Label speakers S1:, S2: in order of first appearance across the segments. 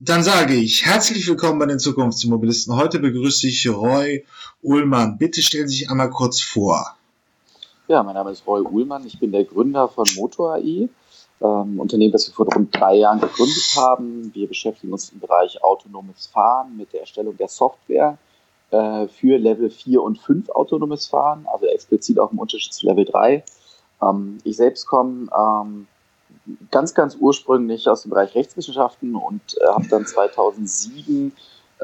S1: Dann sage ich herzlich willkommen bei den Zukunftsmobilisten. Heute begrüße ich Roy Uhlmann. Bitte stellen Sie sich einmal kurz vor.
S2: Ja, mein Name ist Roy Uhlmann. Ich bin der Gründer von Motor.ai, Unternehmen, das wir vor rund 3 Jahren gegründet haben. Wir beschäftigen uns im Bereich autonomes Fahren mit der Erstellung der Software für Level 4 und 5 autonomes Fahren, also explizit auch im Unterschied zu Level 3. Ich selbst komme ganz ursprünglich aus dem Bereich Rechtswissenschaften und habe dann 2007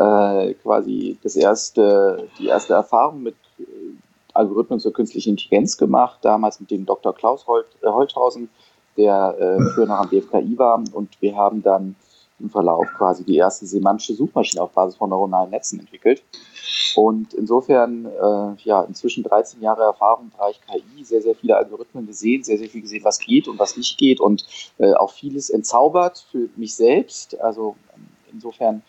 S2: quasi die erste Erfahrung mit Algorithmen zur künstlichen Intelligenz gemacht, damals mit dem Dr. Klaus Holthausen, der früher noch am BFKI war, und wir haben dann im Verlauf quasi die erste semantische Suchmaschine auf Basis von neuronalen Netzen entwickelt. Und insofern, inzwischen 13 Jahre Erfahrung im Bereich KI, sehr viele Algorithmen gesehen, sehr viel gesehen, was geht und was nicht geht, und auch vieles entzaubert für mich selbst. Also insofern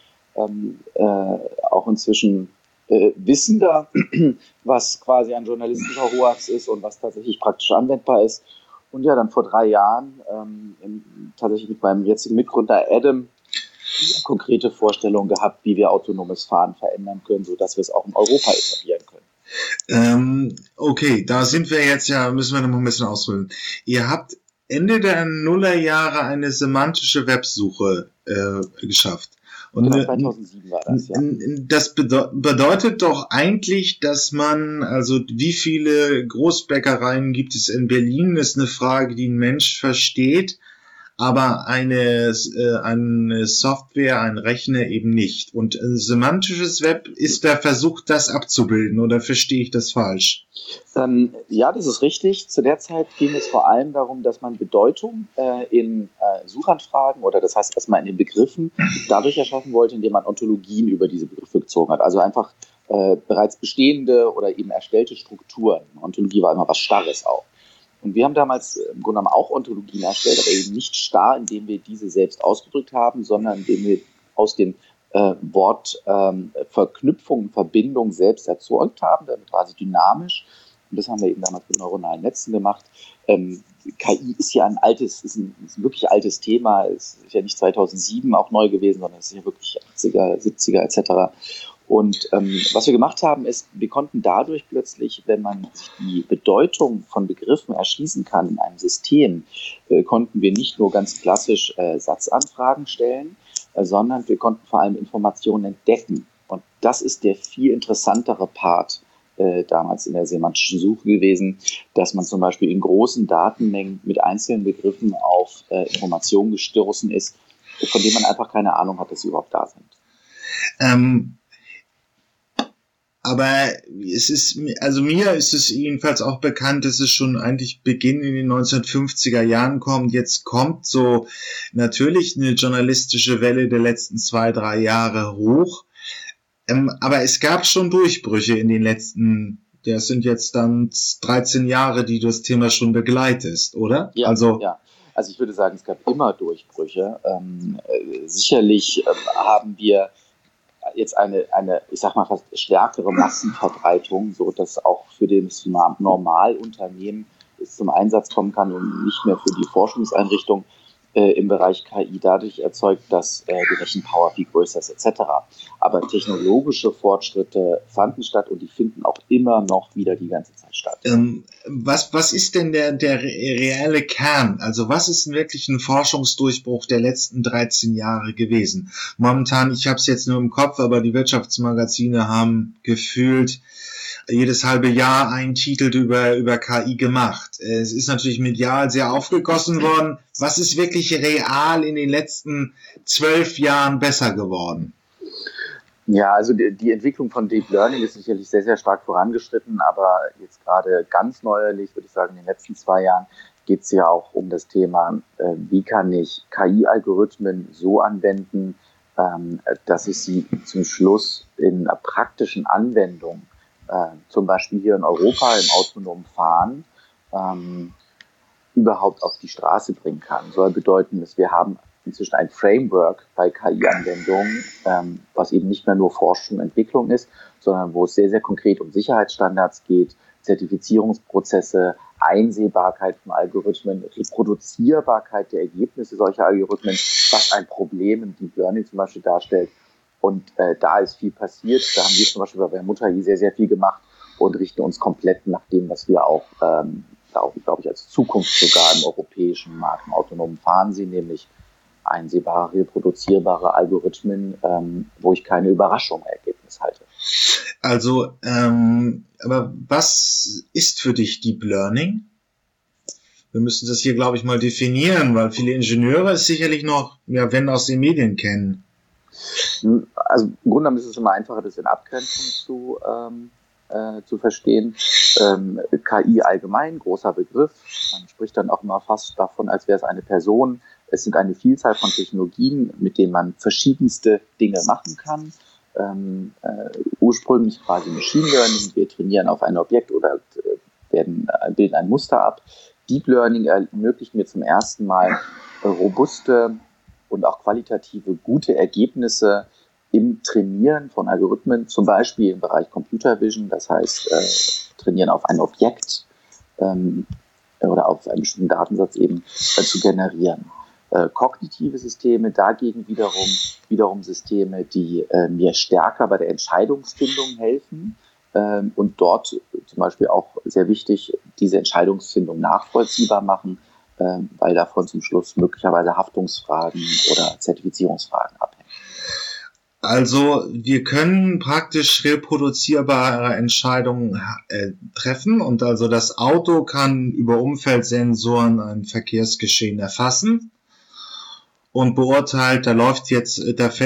S2: auch inzwischen wissender, was quasi ein journalistischer Hoax ist und was tatsächlich praktisch anwendbar ist. Und ja, dann vor 3 Jahren tatsächlich mit meinem jetzigen Mitgründer Adam konkrete Vorstellungen gehabt, wie wir autonomes Fahren verändern können, sodass wir es auch in Europa etablieren können.
S1: Okay, da sind wir jetzt müssen wir noch ein bisschen ausholen. Ihr habt Ende der Nullerjahre eine semantische Websuche geschafft.
S2: Und genau, 2007 war das, ja.
S1: Das bedeutet doch eigentlich, dass man, also wie viele Großbäckereien gibt es in Berlin, ist eine Frage, die ein Mensch versteht, aber eine Software, ein Rechner eben nicht. Und semantisches Web ist der Versuch, das abzubilden, oder verstehe ich das falsch?
S2: Ja, das ist richtig. Zu der Zeit ging es vor allem darum, dass man Bedeutung in Suchanfragen, oder das heißt erstmal in den Begriffen, dadurch erschaffen wollte, indem man Ontologien über diese Begriffe gezogen hat. Also einfach bereits bestehende oder eben erstellte Strukturen. Ontologie war immer was Starres auch. Und wir haben damals im Grunde genommen auch Ontologien erstellt, aber eben nicht starr, indem wir diese selbst ausgedrückt haben, sondern indem wir aus den Wortverknüpfungen, Verbindungen selbst erzeugt haben, damit quasi dynamisch. Und das haben wir eben damals mit neuronalen Netzen gemacht. KI ist ja ein wirklich altes Thema. Es ist ja nicht 2007 auch neu gewesen, sondern es ist ja wirklich 80er, 70er etc. Und was wir gemacht haben, ist, wir konnten dadurch plötzlich, wenn man sich die Bedeutung von Begriffen erschließen kann in einem System, konnten wir nicht nur ganz klassisch Satzanfragen stellen, sondern wir konnten vor allem Informationen entdecken. Und das ist der viel interessantere Part damals in der semantischen Suche gewesen, dass man zum Beispiel in großen Datenmengen mit einzelnen Begriffen auf Informationen gestoßen ist, von denen man einfach keine Ahnung hat, dass sie überhaupt da sind.
S1: Aber mir ist es jedenfalls auch bekannt, dass es schon eigentlich Beginn in den 1950er Jahren kommt. Jetzt kommt so natürlich eine journalistische Welle der letzten 2-3 Jahre hoch. Aber es gab schon Durchbrüche in den letzten, das sind jetzt dann 13 Jahre, die du das Thema schon begleitest, oder?
S2: Ja, also ich würde sagen, es gab immer Durchbrüche. Sicherlich haben wir jetzt eine, ich sag mal, fast stärkere Massenverbreitung, so dass auch für das Normalunternehmen es zum Einsatz kommen kann und nicht mehr für die Forschungseinrichtung im Bereich KI dadurch erzeugt, dass die Rechenpower viel größer ist etc. Aber technologische Fortschritte fanden statt und die finden auch immer noch wieder die ganze Zeit statt.
S1: Was ist denn der reelle Kern? Also was ist denn wirklich ein Forschungsdurchbruch der letzten 13 Jahre gewesen? Momentan, ich habe es jetzt nur im Kopf, aber die Wirtschaftsmagazine haben gefühlt jedes halbe Jahr einen Titel über KI gemacht. Es ist natürlich medial sehr aufgegossen worden. Was ist wirklich real in den letzten 12 Jahren besser geworden?
S2: Ja, also die Entwicklung von Deep Learning ist sicherlich sehr stark vorangeschritten, aber jetzt gerade ganz neuerlich, würde ich sagen, in den letzten 2 Jahren geht es ja auch um das Thema, wie kann ich KI-Algorithmen so anwenden, dass ich sie zum Schluss in einer praktischen Anwendung, zum Beispiel hier in Europa im autonomen Fahren, überhaupt auf die Straße bringen kann. Soll bedeuten, dass wir haben inzwischen ein Framework bei KI-Anwendungen, was eben nicht mehr nur Forschung und Entwicklung ist, sondern wo es sehr, sehr konkret um Sicherheitsstandards geht, Zertifizierungsprozesse, Einsehbarkeit von Algorithmen, Reproduzierbarkeit der Ergebnisse solcher Algorithmen, was ein Problem im Deep Learning zum Beispiel darstellt. Und da ist viel passiert. Da haben wir zum Beispiel bei Motor.ai sehr, sehr viel gemacht und richten uns komplett nach dem, was wir auch, glaube ich, als Zukunft sogar im europäischen Markt im autonomen Fahren sehen, nämlich einsehbare, reproduzierbare Algorithmen, wo ich keine Überraschung im Ergebnis halte.
S1: Also, aber was ist für dich Deep Learning? Wir müssen das hier, glaube ich, mal definieren, weil viele Ingenieure es sicherlich noch, ja, wenn aus den Medien kennen.
S2: Also im Grunde genommen ist es immer einfacher, das in Abgrenzung zu verstehen. KI allgemein, großer Begriff. Man spricht dann auch immer fast davon, als wäre es eine Person. Es sind eine Vielzahl von Technologien, mit denen man verschiedenste Dinge machen kann. Ursprünglich quasi Machine Learning. Wir trainieren auf ein Objekt oder bilden ein Muster ab. Deep Learning ermöglicht mir zum ersten Mal robuste und auch qualitative gute Ergebnisse im Trainieren von Algorithmen, zum Beispiel im Bereich Computer Vision, das heißt trainieren auf ein Objekt oder auf einen bestimmten Datensatz eben zu generieren. Kognitive Systeme dagegen wiederum Systeme, die mir stärker bei der Entscheidungsfindung helfen und dort zum Beispiel auch sehr wichtig, diese Entscheidungsfindung nachvollziehbar machen, weil davon zum Schluss möglicherweise Haftungsfragen oder Zertifizierungsfragen abhängen.
S1: Also wir können praktisch reproduzierbare Entscheidungen treffen und also das Auto kann über Umfeldsensoren ein Verkehrsgeschehen erfassen und beurteilt, da läuft jetzt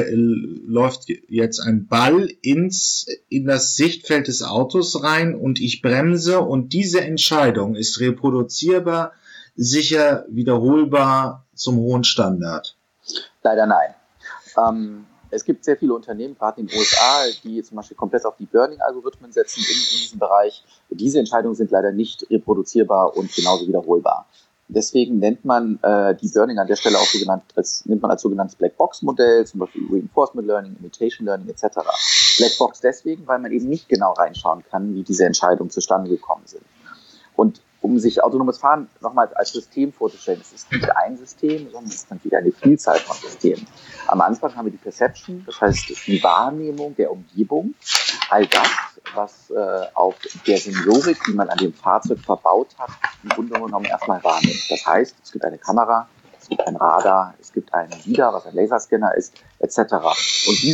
S1: ein Ball in das Sichtfeld des Autos rein und ich bremse und diese Entscheidung ist reproduzierbar, sicher, wiederholbar zum hohen Standard.
S2: Leider nein. Es gibt sehr viele Unternehmen, gerade in den USA, die zum Beispiel komplett auf Deep Learning-Algorithmen setzen in diesem Bereich. Diese Entscheidungen sind leider nicht reproduzierbar und genauso wiederholbar. Deswegen nennt man Deep Learning an der Stelle auch als sogenanntes Blackbox-Modell, zum Beispiel Reinforcement Learning, Imitation Learning etc. Blackbox deswegen, weil man eben nicht genau reinschauen kann, wie diese Entscheidungen zustande gekommen sind. Und um sich autonomes Fahren nochmal als System vorzustellen, es ist nicht ein System, sondern es ist natürlich eine Vielzahl von Systemen. Am Anfang haben wir die Perception, das heißt die Wahrnehmung der Umgebung, all das, was auf der Sensorik, die man an dem Fahrzeug verbaut hat, im Grunde genommen erstmal wahrnimmt. Das heißt, es gibt eine Kamera, es gibt ein Radar, es gibt einen LiDAR, was ein Laserscanner ist, etc. Und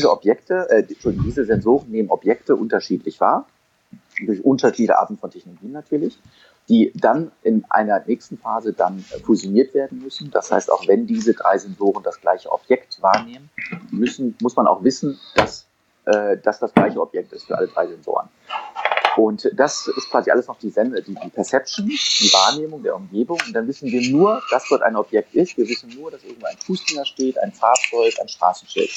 S2: diese Sensoren nehmen Objekte unterschiedlich wahr, durch unterschiedliche Arten von Technologien natürlich, die dann in einer nächsten Phase dann fusioniert werden müssen. Das heißt, auch wenn diese drei Sensoren das gleiche Objekt wahrnehmen, muss man auch wissen, dass das gleiche Objekt ist für alle drei Sensoren. Und das ist quasi alles noch die Perception, die Wahrnehmung der Umgebung. Und dann wissen wir nur, dass dort ein Objekt ist. Wir wissen nur, dass irgendwo ein Fußgänger steht, ein Fahrzeug, ein Straßenschild.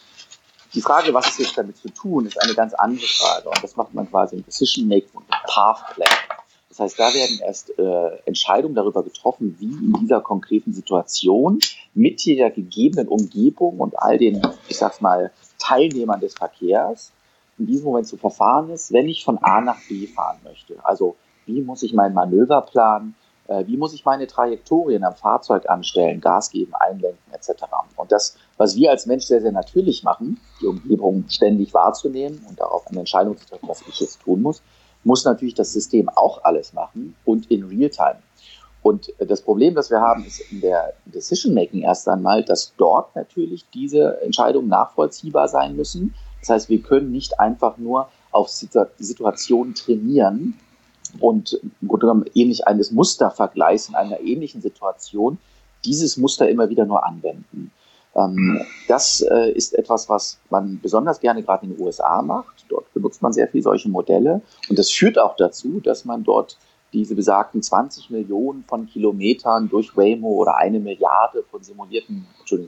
S2: Die Frage, was ist jetzt damit zu tun, ist eine ganz andere Frage. Und das macht man quasi im Decision Making und im Path Plan. Das heißt, da werden erst Entscheidungen darüber getroffen, wie in dieser konkreten Situation mit der gegebenen Umgebung und all den, ich sag's mal, Teilnehmern des Verkehrs in diesem Moment zu verfahren ist, wenn ich von A nach B fahren möchte. Also wie muss ich mein Manöver planen, wie muss ich meine Trajektorien am Fahrzeug anstellen, Gas geben, einlenken etc. Und das, was wir als Mensch sehr, sehr natürlich machen, die Umgebung ständig wahrzunehmen und darauf eine Entscheidung zu treffen, was ich jetzt tun muss natürlich das System auch alles machen und in Realtime. Und das Problem, das wir haben, ist in der Decision-Making erst einmal, dass dort natürlich diese Entscheidungen nachvollziehbar sein müssen. Das heißt, wir können nicht einfach nur auf Situationen trainieren und im Grunde genommen ähnlich eines Mustervergleichs in einer ähnlichen Situation dieses Muster immer wieder nur anwenden. Das ist etwas, was man besonders gerne gerade in den USA macht. Dort benutzt man sehr viel solche Modelle. Und das führt auch dazu, dass man dort diese besagten 20 Millionen von Kilometern durch Waymo oder 1 Milliarde von simulierten,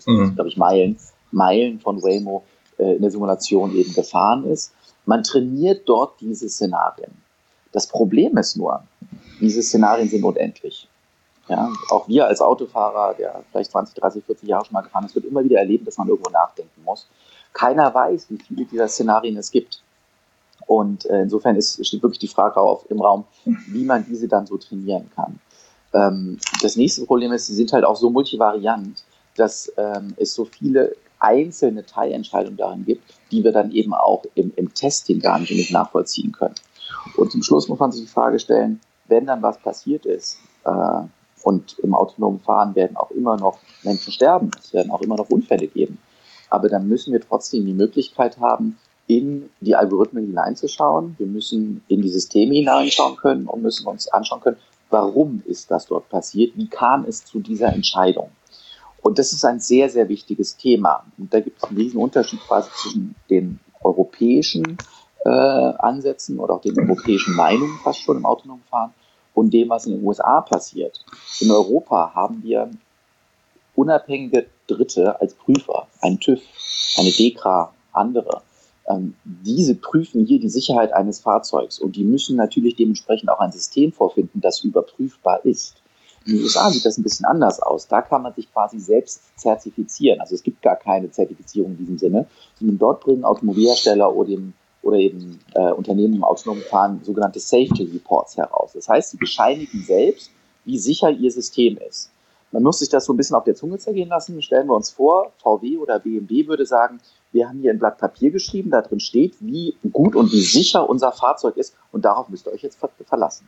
S2: Meilen von Waymo in der Simulation eben gefahren ist. Man trainiert dort diese Szenarien. Das Problem ist nur, diese Szenarien sind unendlich. Ja, auch wir als Autofahrer, der vielleicht 20, 30, 40 Jahre schon mal gefahren ist, wird immer wieder erleben, dass man irgendwo nachdenken muss. Keiner weiß, wie viele dieser Szenarien es gibt. Und insofern steht wirklich die Frage im Raum, wie man diese dann so trainieren kann. Das nächste Problem ist, sie sind halt auch so multivariant, dass es so viele einzelne Teilentscheidungen darin gibt, die wir dann eben auch im Testing gar nicht nachvollziehen können. Und zum Schluss muss man sich die Frage stellen, wenn dann was passiert ist, und im autonomen Fahren werden auch immer noch Menschen sterben, es werden auch immer noch Unfälle geben, aber dann müssen wir trotzdem die Möglichkeit haben, in die Algorithmen hineinzuschauen. Wir müssen in die Systeme hineinschauen können und müssen uns anschauen können, warum ist das dort passiert, wie kam es zu dieser Entscheidung. Und das ist ein sehr, sehr wichtiges Thema. Und da gibt es einen riesen Unterschied quasi zwischen den europäischen Ansätzen oder auch den europäischen Meinungen fast schon im autonomen Fahren und dem, was in den USA passiert. In Europa haben wir unabhängige Dritte als Prüfer, ein TÜV, eine DEKRA, andere. Diese prüfen hier die Sicherheit eines Fahrzeugs und die müssen natürlich dementsprechend auch ein System vorfinden, das überprüfbar ist. In den USA sieht das ein bisschen anders aus. Da kann man sich quasi selbst zertifizieren. Also es gibt gar keine Zertifizierung in diesem Sinne, sondern dort bringen Automobilhersteller oder eben Unternehmen im autonomen Fahren sogenannte Safety Reports heraus. Das heißt, sie bescheinigen selbst, wie sicher ihr System ist. Man muss sich das so ein bisschen auf der Zunge zergehen lassen. Stellen wir uns vor, VW oder BMW würde sagen, wir haben hier ein Blatt Papier geschrieben, da drin steht, wie gut und wie sicher unser Fahrzeug ist und darauf müsst ihr euch jetzt verlassen.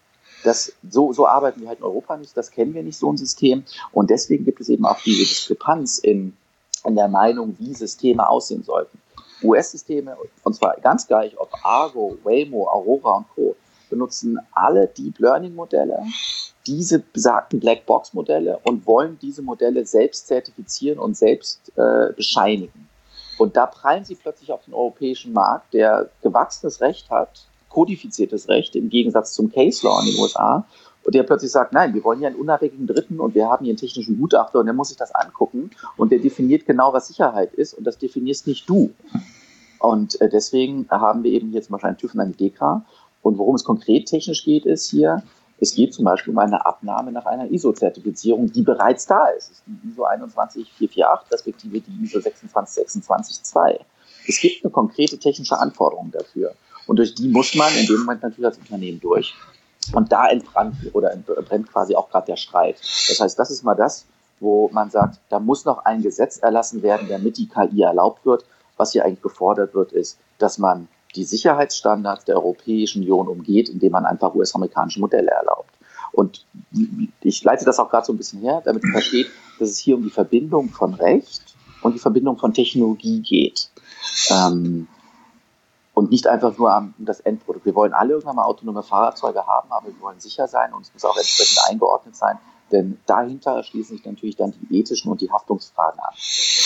S2: So arbeiten wir halt in Europa nicht, das kennen wir nicht, so ein System. Und deswegen gibt es eben auch diese Diskrepanz in der Meinung, wie Systeme aussehen sollten. US-Systeme, und zwar ganz gleich, ob Argo, Waymo, Aurora und Co., benutzen alle Deep Learning-Modelle, diese besagten Blackbox-Modelle und wollen diese Modelle selbst zertifizieren und selbst bescheinigen. Und da prallen sie plötzlich auf den europäischen Markt, der gewachsenes Recht hat, kodifiziertes Recht im Gegensatz zum Case Law in den USA, und der plötzlich sagt, nein, wir wollen hier einen unabhängigen Dritten und wir haben hier einen technischen Gutachter und der muss sich das angucken und der definiert genau, was Sicherheit ist und das definierst nicht du. Und deswegen haben wir eben hier zum Beispiel einen TÜV und eine DEKRA. Und worum es konkret technisch geht, ist hier, es geht zum Beispiel um eine Abnahme nach einer ISO-Zertifizierung, die bereits da ist. Das ist die ISO 21448, respektive die ISO 26262. Es gibt eine konkrete technische Anforderung dafür. Und durch die muss man in dem Moment natürlich als Unternehmen durch. Und da brennt quasi auch gerade der Streit. Das heißt, das ist mal das, wo man sagt, da muss noch ein Gesetz erlassen werden, damit die KI erlaubt wird. Was hier eigentlich gefordert wird, ist, dass man die Sicherheitsstandards der Europäischen Union umgeht, indem man einfach US-amerikanische Modelle erlaubt. Und ich leite das auch gerade so ein bisschen her, damit man versteht, dass es hier um die Verbindung von Recht und die Verbindung von Technologie geht. Und nicht einfach nur um das Endprodukt. Wir wollen alle irgendwann mal autonome Fahrzeuge haben, aber wir wollen sicher sein und es muss auch entsprechend eingeordnet sein, denn dahinter schließen sich natürlich dann die ethischen und die Haftungsfragen an.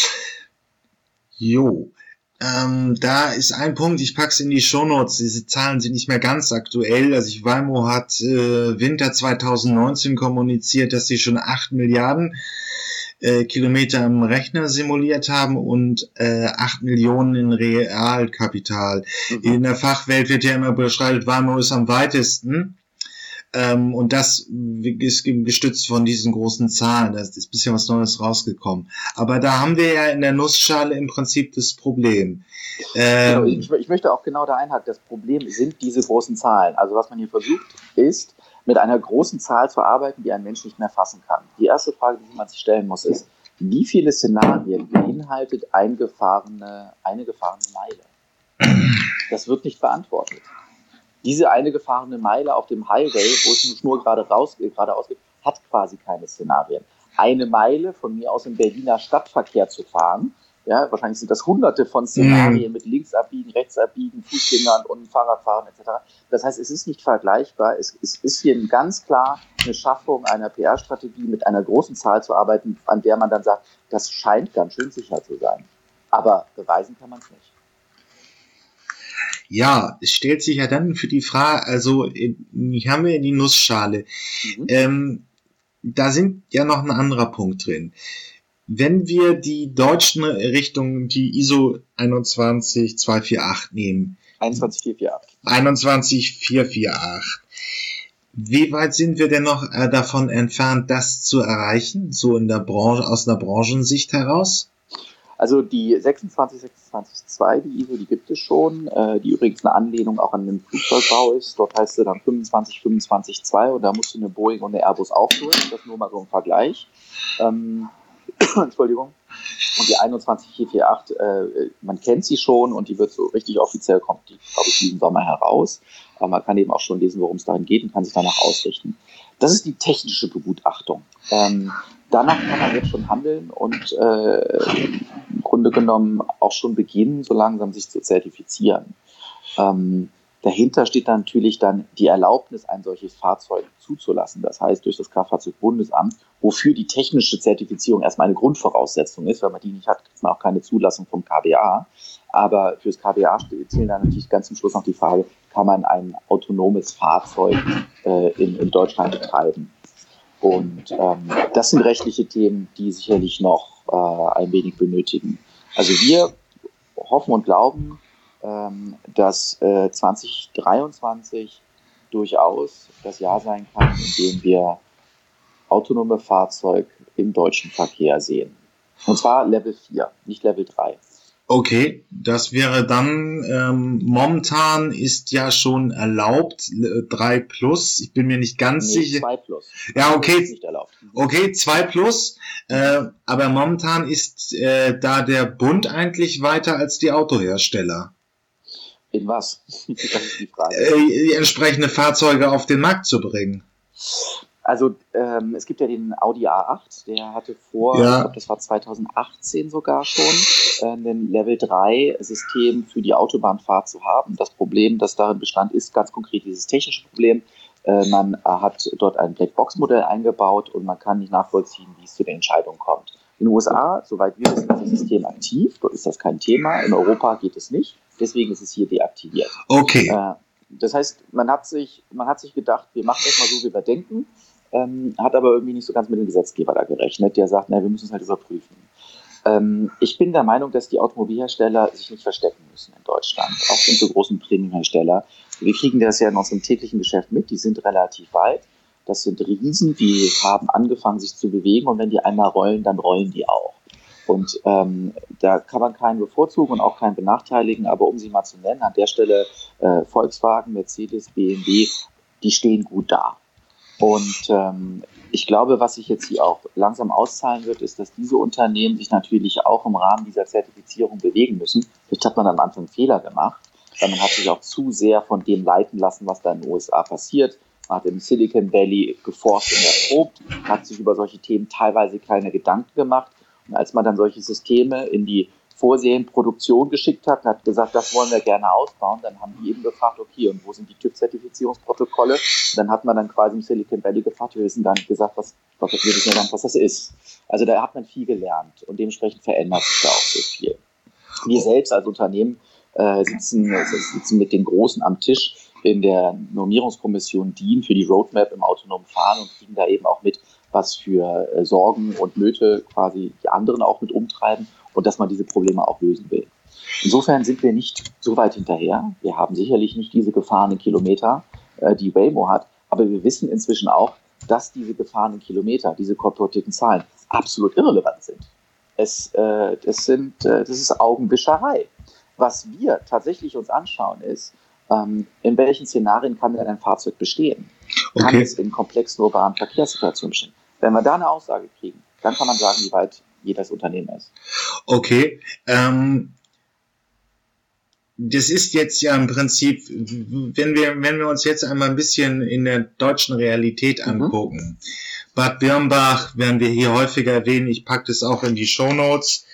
S1: Jo, da ist ein Punkt, ich pack's in die Shownotes, diese Zahlen sind nicht mehr ganz aktuell. Also Waymo hat Winter 2019 kommuniziert, dass sie schon 8 Milliarden Kilometer im Rechner simuliert haben und 8 Millionen in Realkapital. In der Fachwelt wird ja immer beschreibt, Waymo ist am weitesten. Und das ist gestützt von diesen großen Zahlen. Da ist ein bisschen was Neues rausgekommen. Aber da haben wir ja in der Nussschale im Prinzip das Problem.
S2: Genau, ich möchte auch genau da einhaken. Das Problem sind diese großen Zahlen. Also was man hier versucht, ist, mit einer großen Zahl zu arbeiten, die ein Mensch nicht mehr fassen kann. Die erste Frage, die man sich stellen muss, ist, wie viele Szenarien beinhaltet eine gefahrene Meile? Das wird nicht beantwortet. Diese eine gefahrene Meile auf dem Highway, wo es nur geradeaus geht, hat quasi keine Szenarien. Eine Meile von mir aus im Berliner Stadtverkehr zu fahren, ja, wahrscheinlich sind das hunderte von Szenarien mit links abbiegen, rechts abbiegen, Fußgängern und Fahrradfahren etc. Das heißt, es ist nicht vergleichbar. Es ist hier ganz klar eine Schaffung einer PR-Strategie, mit einer großen Zahl zu arbeiten, an der man dann sagt, das scheint ganz schön sicher zu sein. Aber beweisen kann man es nicht.
S1: Ja, es stellt sich ja dann für die Frage, also hier haben wir die Nussschale. Da sind ja noch ein anderer Punkt drin. Wenn wir die deutschen Richtungen, die ISO 21248 nehmen.
S2: 21448.
S1: 21448. Wie weit sind wir denn noch davon entfernt, das zu erreichen, so in der Branche, aus einer Branchensicht heraus?
S2: Also die 2626.2, die ISO, die gibt es schon, die übrigens eine Anlehnung auch an den Flugzeugbau ist. Dort heißt sie dann 2525.2 und da musst du eine Boeing und eine Airbus auch durch. Das nur mal so im Vergleich. Entschuldigung. Und die 21448, man kennt sie schon und die wird so richtig offiziell, kommt die, glaube ich, diesen Sommer heraus. Aber man kann eben auch schon lesen, worum es darin geht und kann sich danach ausrichten. Das ist die technische Begutachtung. Danach kann man jetzt schon handeln und im Grunde genommen auch schon beginnen, so langsam sich zu zertifizieren. Dahinter steht dann natürlich dann die Erlaubnis, ein solches Fahrzeug zuzulassen. Das heißt, durch das Kraftfahrzeugbundesamt, wofür die technische Zertifizierung erstmal eine Grundvoraussetzung ist. Wenn man die nicht hat, kriegt man auch keine Zulassung vom KBA. Aber fürs KBA zählen dann natürlich ganz zum Schluss noch die Frage, kann man ein autonomes Fahrzeug in Deutschland betreiben? Und das sind rechtliche Themen, die sicherlich noch ein wenig benötigen. Also wir hoffen und glauben, dass 2023 durchaus das Jahr sein kann, in dem wir autonome Fahrzeuge im deutschen Verkehr sehen. Und zwar Level 4, nicht Level 3.
S1: Okay, das wäre dann, momentan ist ja schon erlaubt, 3 plus, ich bin mir nicht ganz sicher.
S2: 2 plus.
S1: Ja, okay.
S2: Ist nicht erlaubt.
S1: Okay, 2 plus, aber momentan ist da der Bund eigentlich weiter als die Autohersteller.
S2: In was? Das ist die Frage.
S1: Entsprechende Fahrzeuge auf den Markt zu bringen.
S2: Also es gibt ja den Audi A8, der hatte vor, ich glaube das war 2018 sogar schon, ein Level 3 System für die Autobahnfahrt zu haben. Das Problem, das darin bestand, ist ganz konkret dieses technische Problem. Man hat dort ein Blackbox-Modell eingebaut und man kann nicht nachvollziehen, wie es zu den Entscheidungen kommt. In den USA, soweit wir wissen, ist das System aktiv, dort ist das kein Thema. In Europa geht es nicht, deswegen ist es hier deaktiviert.
S1: Okay.
S2: Das heißt, man hat sich gedacht, wir machen das mal so, wie wir denken, hat aber irgendwie nicht so ganz mit dem Gesetzgeber da gerechnet, der sagt, wir müssen es halt überprüfen. Ich bin der Meinung, dass die Automobilhersteller sich nicht verstecken müssen in Deutschland, auch unsere großen Premiumhersteller. Wir kriegen das ja in unserem täglichen Geschäft mit, die sind relativ weit. Das sind Riesen, die haben angefangen, sich zu bewegen und wenn die einmal rollen, dann rollen die auch. Und da kann man keinen bevorzugen und auch keinen benachteiligen, aber um sie mal zu nennen, an der Stelle Volkswagen, Mercedes, BMW, die stehen gut da. Und ich glaube, was sich jetzt hier auch langsam auszahlen wird, ist, dass diese Unternehmen sich natürlich auch im Rahmen dieser Zertifizierung bewegen müssen. Vielleicht hat man am Anfang Fehler gemacht, weil man hat sich auch zu sehr von dem leiten lassen, was da in den USA passiert. Man hat im Silicon Valley geforscht und erprobt, hat sich über solche Themen teilweise keine Gedanken gemacht. Und als man dann solche Systeme in die Vorserienproduktion geschickt hat und hat gesagt, das wollen wir gerne ausbauen, dann haben die eben gefragt, okay, und wo sind die TÜV-Zertifizierungsprotokolle? Und dann hat man dann quasi im Silicon Valley gefragt, wir wissen gar nicht gesagt, wir wissen ja gar nicht, was das ist. Also da hat man viel gelernt und dementsprechend verändert sich da auch so viel. Wir selbst als Unternehmen sitzen mit den Großen am Tisch in der Normierungskommission DIN für die Roadmap im autonomen Fahren und kriegen da eben auch mit, was für Sorgen und Nöte quasi die anderen auch mit umtreiben und dass man diese Probleme auch lösen will. Insofern sind wir nicht so weit hinterher. Wir haben sicherlich nicht diese gefahrenen Kilometer, die Waymo hat, aber wir wissen inzwischen auch, dass diese gefahrenen Kilometer, diese kolportierten Zahlen absolut irrelevant sind. Das ist Augenwischerei. Was wir tatsächlich uns anschauen ist, in welchen Szenarien kann denn ein Fahrzeug bestehen? Kann es in komplexen urbanen Verkehrssituationen bestehen? Wenn wir da eine Aussage kriegen, dann kann man sagen, wie weit jedes Unternehmen ist.
S1: Okay. Das ist jetzt ja im Prinzip, wenn wir uns jetzt einmal ein bisschen in der deutschen Realität angucken. Bad Birnbach werden wir hier häufiger erwähnen. Ich packe das auch in die Shownotes.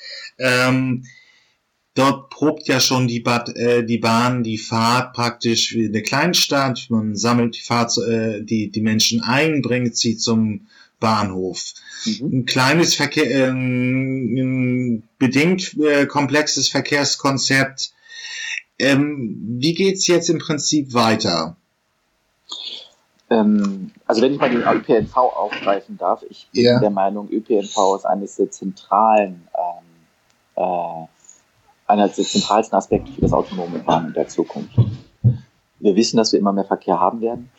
S1: Dort probt ja schon die Bahn die Fahrt praktisch wie eine Kleinstadt. Man sammelt die Menschen ein, bringt sie zum Bahnhof. Ein kleines bedingt komplexes Verkehrskonzept. Wie geht's jetzt im Prinzip weiter?
S2: Also wenn ich mal den ÖPNV aufgreifen darf, ich bin der Meinung, ÖPNV ist einer der zentralsten Aspekte für das autonome Fahren in der Zukunft. Wir wissen, dass wir immer mehr Verkehr haben werden.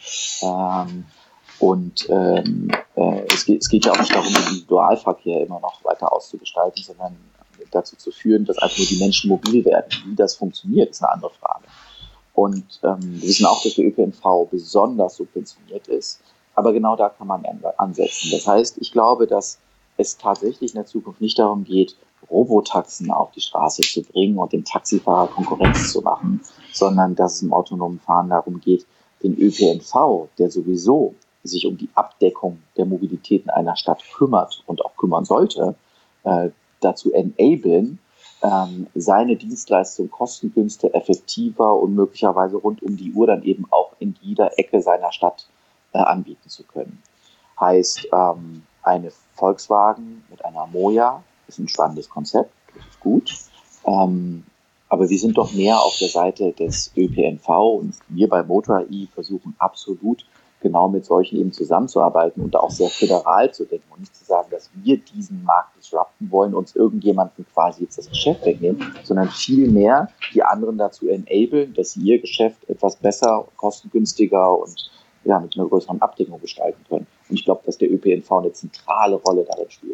S2: Es geht ja auch nicht darum, den Individualverkehr immer noch weiter auszugestalten, sondern dazu zu führen, dass einfach nur die Menschen mobil werden. Wie das funktioniert, ist eine andere Frage. Und wir wissen auch, dass der ÖPNV besonders subventioniert ist. Aber genau da kann man ansetzen. Das heißt, ich glaube, dass es tatsächlich in der Zukunft nicht darum geht, Robotaxen auf die Straße zu bringen und dem Taxifahrer Konkurrenz zu machen, sondern dass es im autonomen Fahren darum geht, den ÖPNV, der sowieso sich um die Abdeckung der Mobilität in einer Stadt kümmert und auch kümmern sollte, dazu enablen, seine Dienstleistung kostengünstiger, effektiver und möglicherweise rund um die Uhr dann eben auch in jeder Ecke seiner Stadt anbieten zu können. Heißt, eine Volkswagen mit einer Moja ist ein spannendes Konzept, das ist gut, aber wir sind doch mehr auf der Seite des ÖPNV und wir bei Motor.ai versuchen absolut genau mit solchen eben zusammenzuarbeiten und da auch sehr föderal zu denken und nicht zu sagen, dass wir diesen Markt disrupten wollen, uns irgendjemanden quasi jetzt das Geschäft wegnehmen, sondern vielmehr die anderen dazu enablen, dass sie ihr Geschäft etwas besser, kostengünstiger und ja, mit einer größeren Abdeckung gestalten können. Und ich glaube, dass der ÖPNV eine zentrale Rolle darin spielt.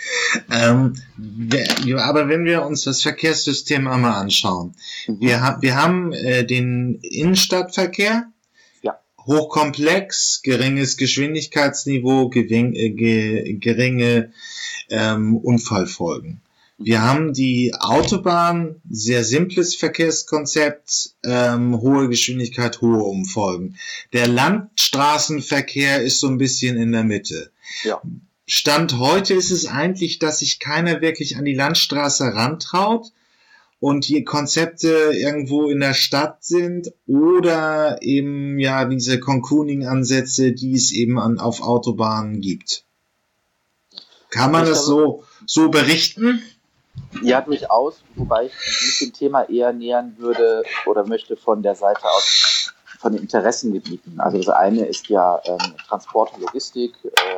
S1: Aber wenn wir uns das Verkehrssystem einmal anschauen, wir haben den Innenstadtverkehr, hochkomplex, geringes Geschwindigkeitsniveau, geringe Unfallfolgen. Wir haben die Autobahn, sehr simples Verkehrskonzept, hohe Geschwindigkeit, hohe Unfallfolgen. Der Landstraßenverkehr ist so ein bisschen in der Mitte.
S2: Ja.
S1: Stand heute ist es eigentlich, dass sich keiner wirklich an die Landstraße rantraut und die Konzepte irgendwo in der Stadt sind oder eben ja diese Concooning-Ansätze, die es eben auf Autobahnen gibt. Kann man das so berichten?
S2: Ja, durchaus, wobei ich mich dem Thema eher nähern würde oder möchte von der Seite aus von den Interessengebieten. Also das eine ist ja Transport und Logistik,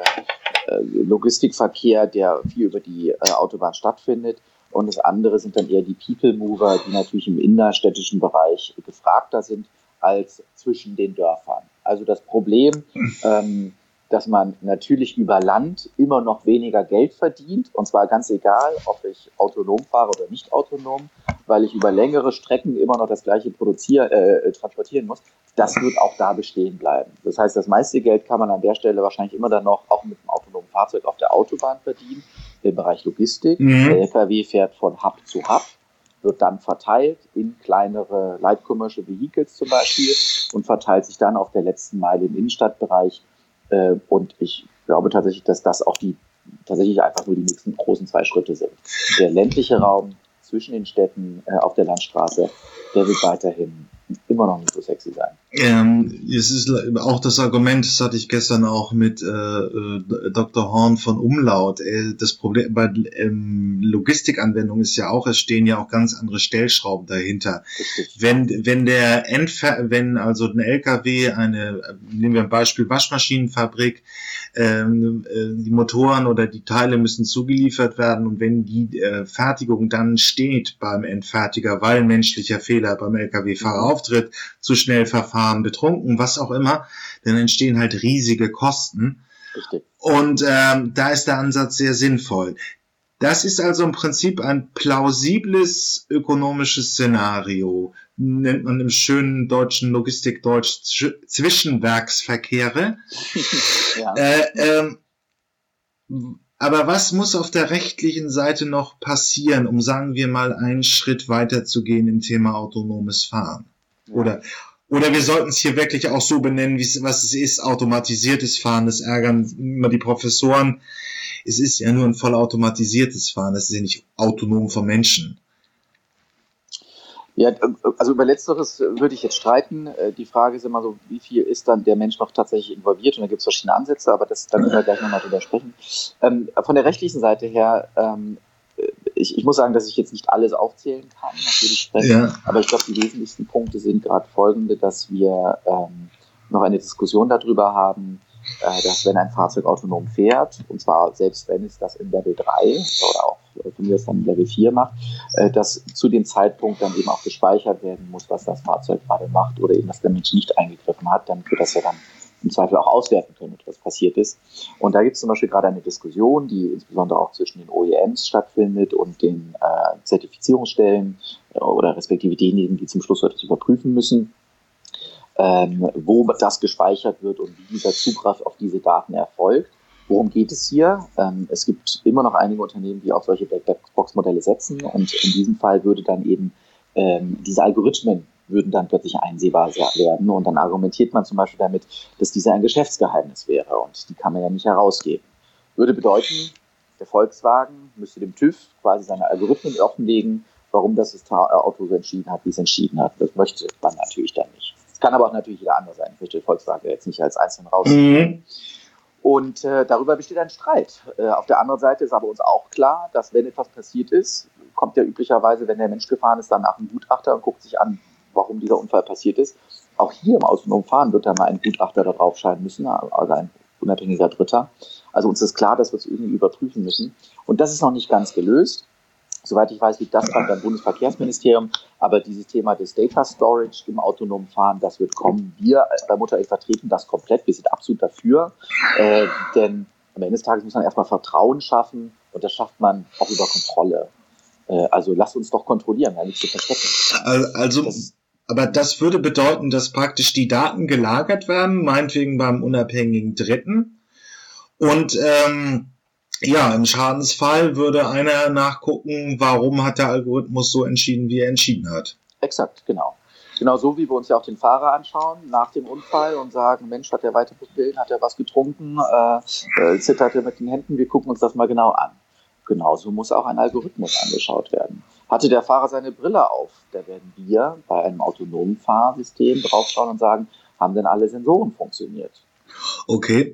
S2: Logistikverkehr, der viel über die Autobahn stattfindet. Und das andere sind dann eher die People Mover, die natürlich im innerstädtischen Bereich gefragter sind als zwischen den Dörfern. Also das Problem, dass man natürlich über Land immer noch weniger Geld verdient, und zwar ganz egal, ob ich autonom fahre oder nicht autonom, weil ich über längere Strecken immer noch das gleiche transportieren muss, das wird auch da bestehen bleiben. Das heißt, das meiste Geld kann man an der Stelle wahrscheinlich immer dann noch auch mit einem autonomen Fahrzeug auf der Autobahn verdienen, im Bereich Logistik. Der LKW fährt von Hub zu Hub, wird dann verteilt in kleinere Light Commercial Vehicles zum Beispiel und verteilt sich dann auf der letzten Meile im Innenstadtbereich. Und ich glaube tatsächlich, dass das auch tatsächlich einfach nur die nächsten großen 2 Schritte sind. Der ländliche Raum zwischen den Städten auf der Landstraße, der wird weiterhin immer noch nicht so sexy sein.
S1: Es ist auch das Argument, das hatte ich gestern auch mit Dr. Horn von Umlaut. Das Problem bei Logistikanwendungen ist ja auch, es stehen ja auch ganz andere Stellschrauben dahinter.
S2: Richtig.
S1: Wenn also ein LKW nehmen wir ein Beispiel Waschmaschinenfabrik, die Motoren oder die Teile müssen zugeliefert werden und wenn die Fertigung dann steht beim Endfertiger, weil menschlicher Fehler beim LKW-Fahrer auftritt, zu schnell verfahren, betrunken, was auch immer, dann entstehen halt riesige Kosten.
S2: Richtig.
S1: Und da ist der Ansatz sehr sinnvoll. Das ist also im Prinzip ein plausibles ökonomisches Szenario, nennt man im schönen deutschen Logistikdeutsch Zwischenwerksverkehre.
S2: Ja.
S1: Aber was muss auf der rechtlichen Seite noch passieren, um, sagen wir mal, einen Schritt weiter zu gehen im Thema autonomes Fahren? Ja. Oder wir sollten es hier wirklich auch so benennen, was es ist, automatisiertes Fahren. Das ärgern immer die Professoren. Es ist ja nur ein vollautomatisiertes Fahren. Das ist ja nicht autonom vom Menschen.
S2: Ja, also über Letzteres würde ich jetzt streiten. Die Frage ist immer so, wie viel ist dann der Mensch noch tatsächlich involviert? Und da gibt es verschiedene Ansätze, aber da können wir gleich nochmal drüber sprechen. Von der rechtlichen Seite her, ich muss sagen, dass ich jetzt nicht alles aufzählen kann, natürlich, ja. Aber ich glaube, die wesentlichsten Punkte sind gerade folgende, dass wir noch eine Diskussion darüber haben, dass wenn ein Fahrzeug autonom fährt, und zwar selbst wenn es das in Level 3 oder auch von mir aus dann Level 4 macht, dass zu dem Zeitpunkt dann eben auch gespeichert werden muss, was das Fahrzeug gerade macht oder eben, dass der Mensch nicht eingegriffen hat, damit wir das ja dann im Zweifel auch auswerten können, was passiert ist. Und da gibt es zum Beispiel gerade eine Diskussion, die insbesondere auch zwischen den OEMs stattfindet und den Zertifizierungsstellen oder respektive denjenigen, die zum Schluss das überprüfen müssen, wo das gespeichert wird und wie dieser Zugriff auf diese Daten erfolgt. Worum geht es hier? Es gibt immer noch einige Unternehmen, die auf solche Blackbox-Modelle setzen und in diesem Fall würde dann eben diese Algorithmen würden dann plötzlich einsehbar werden und dann argumentiert man zum Beispiel damit, dass diese ein Geschäftsgeheimnis wäre und die kann man ja nicht herausgeben. Würde bedeuten, der Volkswagen müsste dem TÜV quasi seine Algorithmen offenlegen, warum das Auto so entschieden hat, wie es entschieden hat. Das möchte man natürlich dann nicht. Es kann aber auch natürlich jeder andere sein. Ich möchte Volkswagen jetzt nicht als Einzelnen rausnehmen. Und darüber besteht ein Streit. Auf der anderen Seite ist aber uns auch klar, dass wenn etwas passiert ist, kommt ja üblicherweise, wenn der Mensch gefahren ist, danach ein Gutachter und guckt sich an, warum dieser Unfall passiert ist. Auch hier im autonomen Fahren wird da mal ein Gutachter da drauf scheinen müssen, also ein unabhängiger Dritter. Also uns ist klar, dass wir es irgendwie überprüfen müssen. Und das ist noch nicht ganz gelöst. Soweit ich weiß, liegt das beim Bundesverkehrsministerium. Aber dieses Thema des Data Storage im autonomen Fahren, das wird kommen. Wir bei Motor.E vertreten das komplett. Wir sind absolut dafür. Denn am Ende des Tages muss man erstmal Vertrauen schaffen. Und das schafft man auch über Kontrolle. Also lasst uns doch kontrollieren, ja, nichts zu verstecken.
S1: Aber das würde bedeuten, dass praktisch die Daten gelagert werden, meinetwegen beim unabhängigen Dritten. Und im Schadensfall würde einer nachgucken, warum hat der Algorithmus so entschieden, wie er entschieden hat.
S2: Exakt, genau. Genau so, wie wir uns ja auch den Fahrer anschauen nach dem Unfall und sagen, Mensch, hat er weiter Pupillen, hat er was getrunken, zittert er mit den Händen, wir gucken uns das mal genau an. Genauso muss auch ein Algorithmus angeschaut werden. Hatte der Fahrer seine Brille auf, da werden wir bei einem autonomen Fahrsystem draufschauen und sagen, haben denn alle Sensoren funktioniert?
S1: Okay.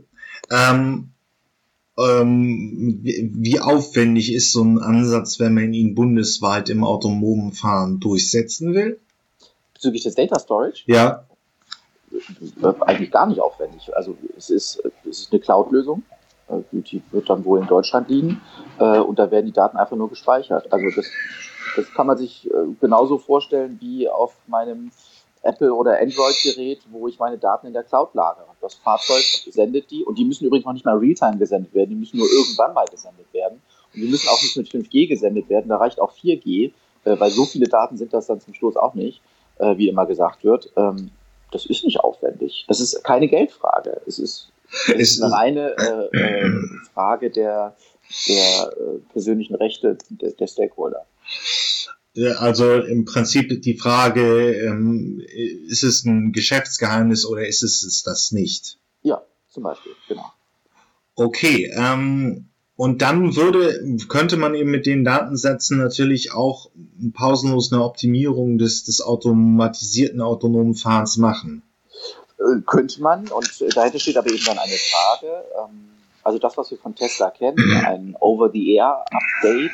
S1: Wie aufwendig ist so ein Ansatz, wenn man ihn bundesweit im autonomen Fahren durchsetzen will?
S2: Bezüglich des Data Storage?
S1: Ja.
S2: Eigentlich gar nicht aufwendig. Also es ist eine Cloud-Lösung. Die wird dann wohl in Deutschland liegen und da werden die Daten einfach nur gespeichert. Also das kann man sich genauso vorstellen wie auf meinem Apple- oder Android-Gerät, wo ich meine Daten in der Cloud lagere. Das Fahrzeug sendet die und die müssen übrigens noch nicht mal Realtime gesendet werden, die müssen nur irgendwann mal gesendet werden. Und die müssen auch nicht mit 5G gesendet werden, da reicht auch 4G, weil so viele Daten sind das dann zum Schluss auch nicht, wie immer gesagt wird. Das ist nicht aufwendig. Das ist keine Geldfrage. Es ist eine reine Frage der persönlichen Rechte der Stakeholder.
S1: Also im Prinzip die Frage, ist es ein Geschäftsgeheimnis oder ist es das nicht?
S2: Ja, zum Beispiel, genau.
S1: Okay, und dann könnte man eben mit den Datensätzen natürlich auch pausenlos eine Optimierung des automatisierten autonomen Fahrens machen.
S2: Könnte man, und dahinter steht aber eben dann eine Frage, also das, was wir von Tesla kennen, ein Over-the-Air-Update,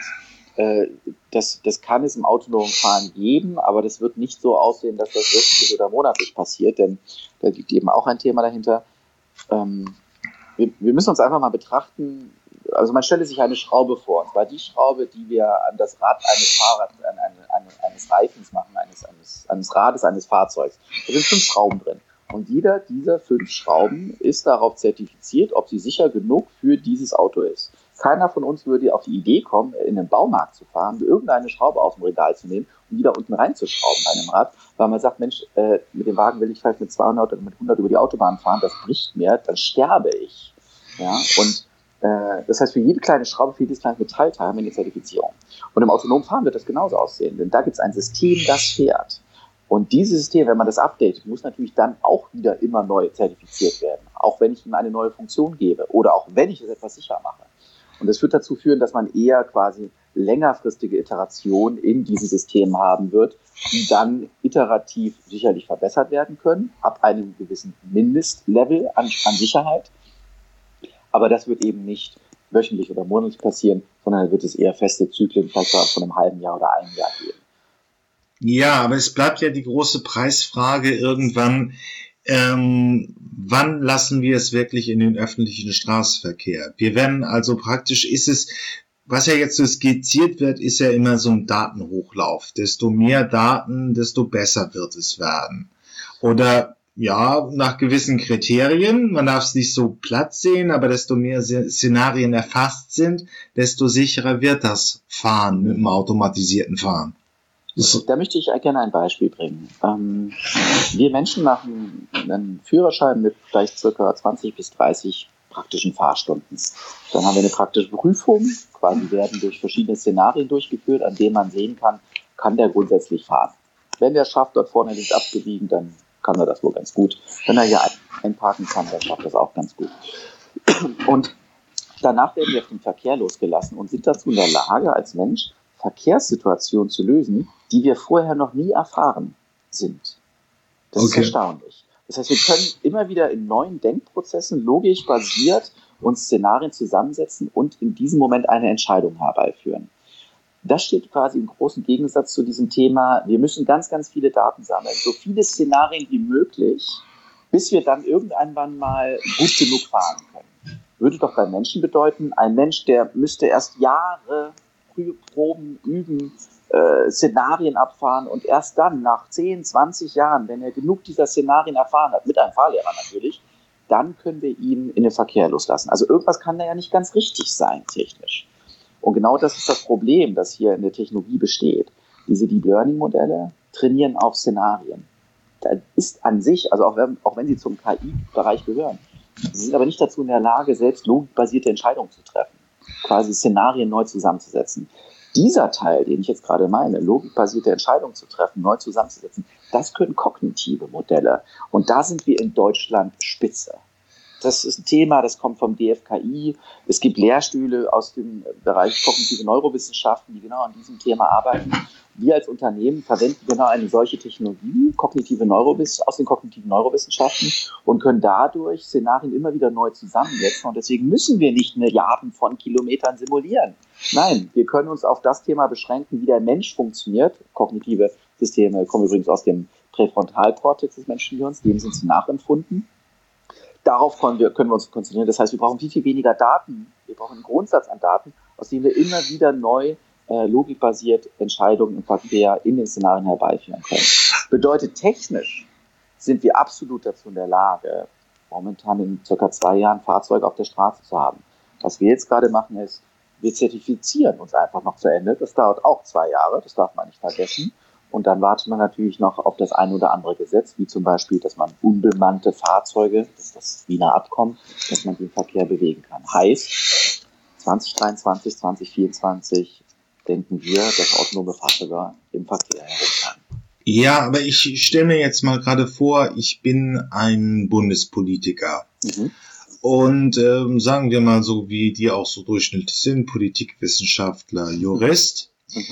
S2: das kann es im autonomen Fahren geben, aber das wird nicht so aussehen, dass das wöchentlich oder monatlich passiert, denn da liegt eben auch ein Thema dahinter. Wir müssen uns einfach mal betrachten, also man stelle sich eine Schraube vor, und zwar die Schraube, die wir an das Rad eines Fahrrads, eines Reifens machen, eines Rades, eines Fahrzeugs. Da sind 5 Schrauben drin. Und jeder dieser 5 Schrauben ist darauf zertifiziert, ob sie sicher genug für dieses Auto ist. Keiner von uns würde auf die Idee kommen, in den Baumarkt zu fahren, irgendeine Schraube aus dem Regal zu nehmen und die da unten reinzuschrauben bei einem Rad, weil man sagt, Mensch, mit dem Wagen will ich vielleicht mit 200 oder mit 100 über die Autobahn fahren, das bricht mir, dann sterbe ich. Ja, und das heißt, für jede kleine Schraube, für jedes kleine Metallteil haben wir eine Zertifizierung. Und im autonomen Fahren wird das genauso aussehen, denn da gibt es ein System, das fährt. Und dieses System, wenn man das updatet, muss natürlich dann auch wieder immer neu zertifiziert werden. Auch wenn ich ihm eine neue Funktion gebe oder auch wenn ich es etwas sicher mache. Und das wird dazu führen, dass man eher quasi längerfristige Iterationen in diesem System haben wird, die dann iterativ sicherlich verbessert werden können, ab einem gewissen Mindestlevel an Sicherheit. Aber das wird eben nicht wöchentlich oder monatlich passieren, sondern da wird es eher feste Zyklen, vielleicht von einem halben Jahr oder einem Jahr geben.
S1: Ja, aber es bleibt ja die große Preisfrage irgendwann, wann lassen wir es wirklich in den öffentlichen Straßenverkehr? Wir werden also praktisch, ist es was ja jetzt so skizziert wird, ist ja immer so ein Datenhochlauf. Desto mehr Daten, desto besser wird es werden. Oder ja, nach gewissen Kriterien, man darf es nicht so platt sehen, aber desto mehr Szenarien erfasst sind, desto sicherer wird das Fahren mit dem automatisierten Fahren.
S2: Da möchte ich gerne ein Beispiel bringen. Wir Menschen machen einen Führerschein mit vielleicht ca. 20 bis 30 praktischen Fahrstunden. Dann haben wir eine praktische Prüfung, quasi werden durch verschiedene Szenarien durchgeführt, an denen man sehen kann der grundsätzlich fahren. Wenn der schafft, dort vorne links abzubiegen, dann kann er das wohl ganz gut. Wenn er hier einparken kann, dann schafft er das auch ganz gut. Und danach werden wir auf den Verkehr losgelassen und sind dazu in der Lage, als Mensch Verkehrssituationen zu lösen, die wir vorher noch nie erfahren sind. Das ist erstaunlich. Das heißt, wir können immer wieder in neuen Denkprozessen logisch basiert uns Szenarien zusammensetzen und in diesem Moment eine Entscheidung herbeiführen. Das steht quasi im großen Gegensatz zu diesem Thema, wir müssen ganz, ganz viele Daten sammeln, so viele Szenarien wie möglich, bis wir dann irgendwann mal gut genug fahren können. Würde doch beim Menschen bedeuten, ein Mensch, der müsste erst Jahre Proben üben, Szenarien abfahren und erst dann, nach 10, 20 Jahren, wenn er genug dieser Szenarien erfahren hat, mit einem Fahrlehrer natürlich, dann können wir ihn in den Verkehr loslassen. Also irgendwas kann da ja nicht ganz richtig sein, technisch. Und genau das ist das Problem, das hier in der Technologie besteht. Diese Deep Learning Modelle trainieren auf Szenarien. Da ist an sich, also auch wenn sie zum KI-Bereich gehören, sie sind aber nicht dazu in der Lage, selbst logikbasierte Entscheidungen zu treffen, quasi Szenarien neu zusammenzusetzen. Dieser Teil, den ich jetzt gerade meine, logikbasierte Entscheidungen zu treffen, neu zusammenzusetzen, das können kognitive Modelle. Und da sind wir in Deutschland Spitze. Das ist ein Thema, das kommt vom DFKI. Es gibt Lehrstühle aus dem Bereich kognitive Neurowissenschaften, die genau an diesem Thema arbeiten. Wir als Unternehmen verwenden genau eine solche Technologie, aus den kognitiven Neurowissenschaften, und können dadurch Szenarien immer wieder neu zusammensetzen. Und deswegen müssen wir nicht Milliarden von Kilometern simulieren. Nein, wir können uns auf das Thema beschränken, wie der Mensch funktioniert. Kognitive Systeme kommen übrigens aus dem Präfrontalkortex des Menschengehirns, dem sind sie nachempfunden. Darauf können wir uns konzentrieren. Das heißt, wir brauchen viel weniger Daten. Wir brauchen einen Grundsatz an Daten, aus dem wir immer wieder neu logikbasiert Entscheidungen im Verkehr in den Szenarien herbeiführen können. Bedeutet, technisch sind wir absolut dazu in der Lage, momentan in circa 2 Jahren Fahrzeuge auf der Straße zu haben. Was wir jetzt gerade machen ist, wir zertifizieren uns einfach noch zu Ende. Das dauert auch 2 Jahre, das darf man nicht vergessen. Und dann wartet man natürlich noch auf das ein oder andere Gesetz, wie zum Beispiel, dass man unbemannte Fahrzeuge, das ist das Wiener Abkommen, dass man den Verkehr bewegen kann. Heißt, 2023, 2024 denken wir, dass autonome Fahrzeuge im Verkehr herumfahren.
S1: Ja, aber ich stelle mir jetzt mal gerade vor, ich bin ein Bundespolitiker. Und sagen wir mal so, wie die auch so durchschnittlich sind, Politikwissenschaftler, Jurist.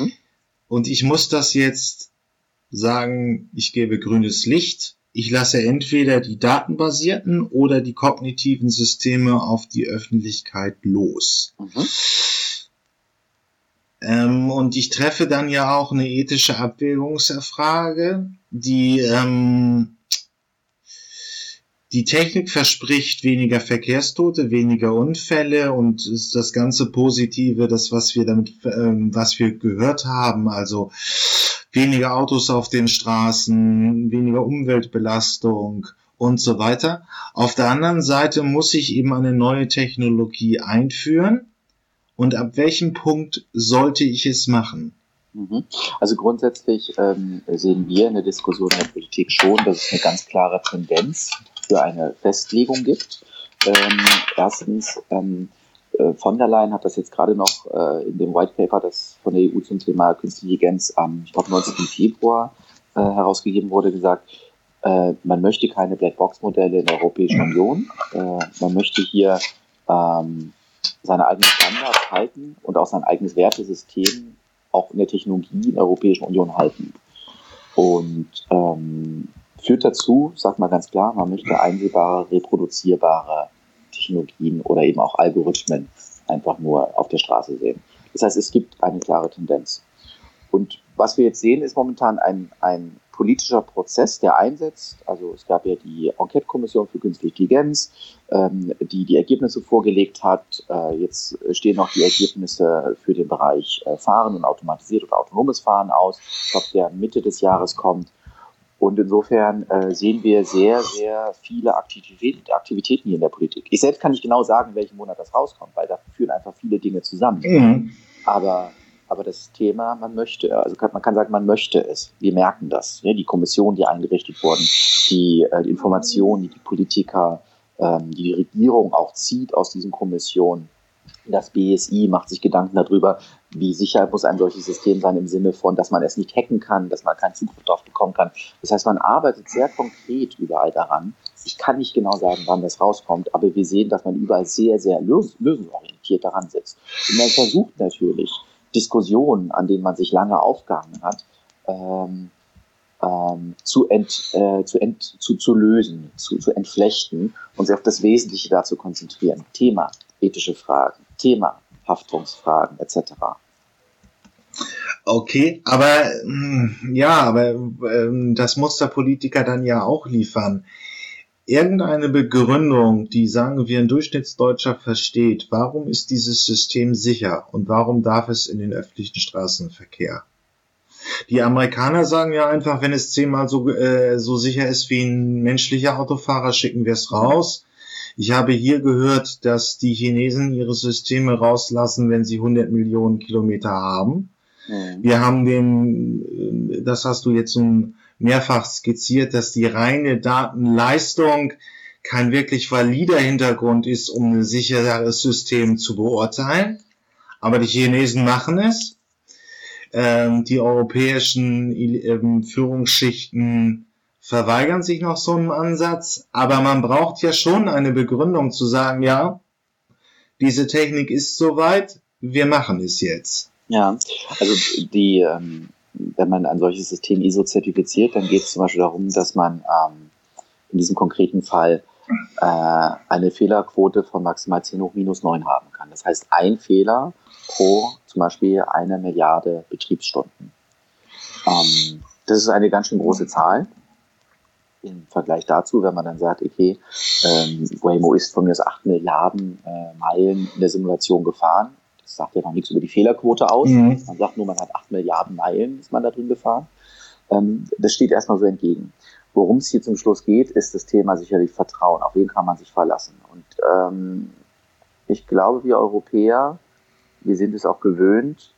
S1: Und ich muss das jetzt sagen, ich gebe grünes Licht. Ich lasse entweder die datenbasierten oder die kognitiven Systeme auf die Öffentlichkeit los. Und ich treffe dann ja auch eine ethische Abwägungsfrage, die Technik verspricht weniger Verkehrstote, weniger Unfälle und ist das ganze Positive, das was wir gehört haben, also weniger Autos auf den Straßen, weniger Umweltbelastung und so weiter. Auf der anderen Seite muss ich eben eine neue Technologie einführen. Und ab welchem Punkt sollte ich es machen?
S2: Also grundsätzlich sehen wir in der Diskussion in der Politik schon, dass es eine ganz klare Tendenz für eine Festlegung gibt. Erstens, von der Leyen hat das jetzt gerade noch in dem White Paper, das von der EU zum Thema Künstliche Intelligenz am, ich glaube, 19. Februar herausgegeben wurde, gesagt, man möchte keine Blackbox-Modelle in der Europäischen Union. Man möchte hier seine eigenen Standards halten und auch sein eigenes Wertesystem auch in der Technologie in der Europäischen Union halten. Und führt dazu, sagt man ganz klar, man möchte einsehbare, reproduzierbare Technologien oder eben auch Algorithmen einfach nur auf der Straße sehen. Das heißt, es gibt eine klare Tendenz. Und was wir jetzt sehen, ist momentan ein politischer Prozess, der einsetzt. Also es gab ja die Enquete-Kommission für Künstliche Intelligenz, die Ergebnisse vorgelegt hat. Jetzt stehen noch die Ergebnisse für den Bereich Fahren und automatisiert oder autonomes Fahren aus. Ich glaube, der Mitte des Jahres kommt. Und insofern sehen wir sehr, sehr viele Aktivitäten hier in der Politik. Ich selbst kann nicht genau sagen, welchen Monat das rauskommt, weil da führen einfach viele Dinge zusammen.
S1: Mhm.
S2: Aber das Thema, man kann sagen, man möchte es. Wir merken das. Ja, die Kommission, die eingerichtet wurden, die Informationen, die Politiker, die Regierung auch zieht aus diesen Kommissionen. Das BSI macht sich Gedanken darüber, wie sicher muss ein solches System sein im Sinne von, dass man es nicht hacken kann, dass man keinen Zugriff darauf bekommen kann. Das heißt, man arbeitet sehr konkret überall daran. Ich kann nicht genau sagen, wann das rauskommt, aber wir sehen, dass man überall sehr, sehr lösungsorientiert daran sitzt. Und man versucht natürlich, Diskussionen, an denen man sich lange aufgehangen hat, zu lösen, zu entflechten und sich auf das Wesentliche da zu konzentrieren. Thema ethische Fragen, Thema Haftungsfragen etc.
S1: Okay, aber das muss der Politiker dann ja auch liefern. Irgendeine Begründung, die, sagen wir, ein Durchschnittsdeutscher versteht, warum ist dieses System sicher und warum darf es in den öffentlichen Straßenverkehr? Die Amerikaner sagen ja einfach, wenn es 10-mal so sicher ist wie ein menschlicher Autofahrer, schicken wir es raus. Ich habe hier gehört, dass die Chinesen ihre Systeme rauslassen, wenn sie 100 Millionen Kilometer haben. Wir haben das hast du jetzt mehrfach skizziert, dass die reine Datenleistung kein wirklich valider Hintergrund ist, um ein sicheres System zu beurteilen. Aber die Chinesen machen es. Die europäischen Führungsschichten verweigern sich noch so einem Ansatz. Aber man braucht ja schon eine Begründung zu sagen, ja, diese Technik ist soweit, wir machen es jetzt.
S2: Ja, also wenn man ein solches System ISO zertifiziert, dann geht es zum Beispiel darum, dass man in diesem konkreten Fall eine Fehlerquote von maximal 10 hoch minus 9 haben kann. Das heißt, ein Fehler pro zum Beispiel 1 Milliarde Betriebsstunden. Das ist eine ganz schön große Zahl im Vergleich dazu, wenn man dann sagt, okay, Waymo ist von mir aus 8 Milliarden Meilen in der Simulation gefahren. Das sagt ja noch nichts über die Fehlerquote aus. Man sagt nur, man hat 8 Milliarden Meilen, ist man da drin gefahren. Das steht erstmal so entgegen. Worum es hier zum Schluss geht, ist das Thema sicherlich Vertrauen. Auf wen kann man sich verlassen? Und ich glaube, wir Europäer, wir sind es auch gewöhnt,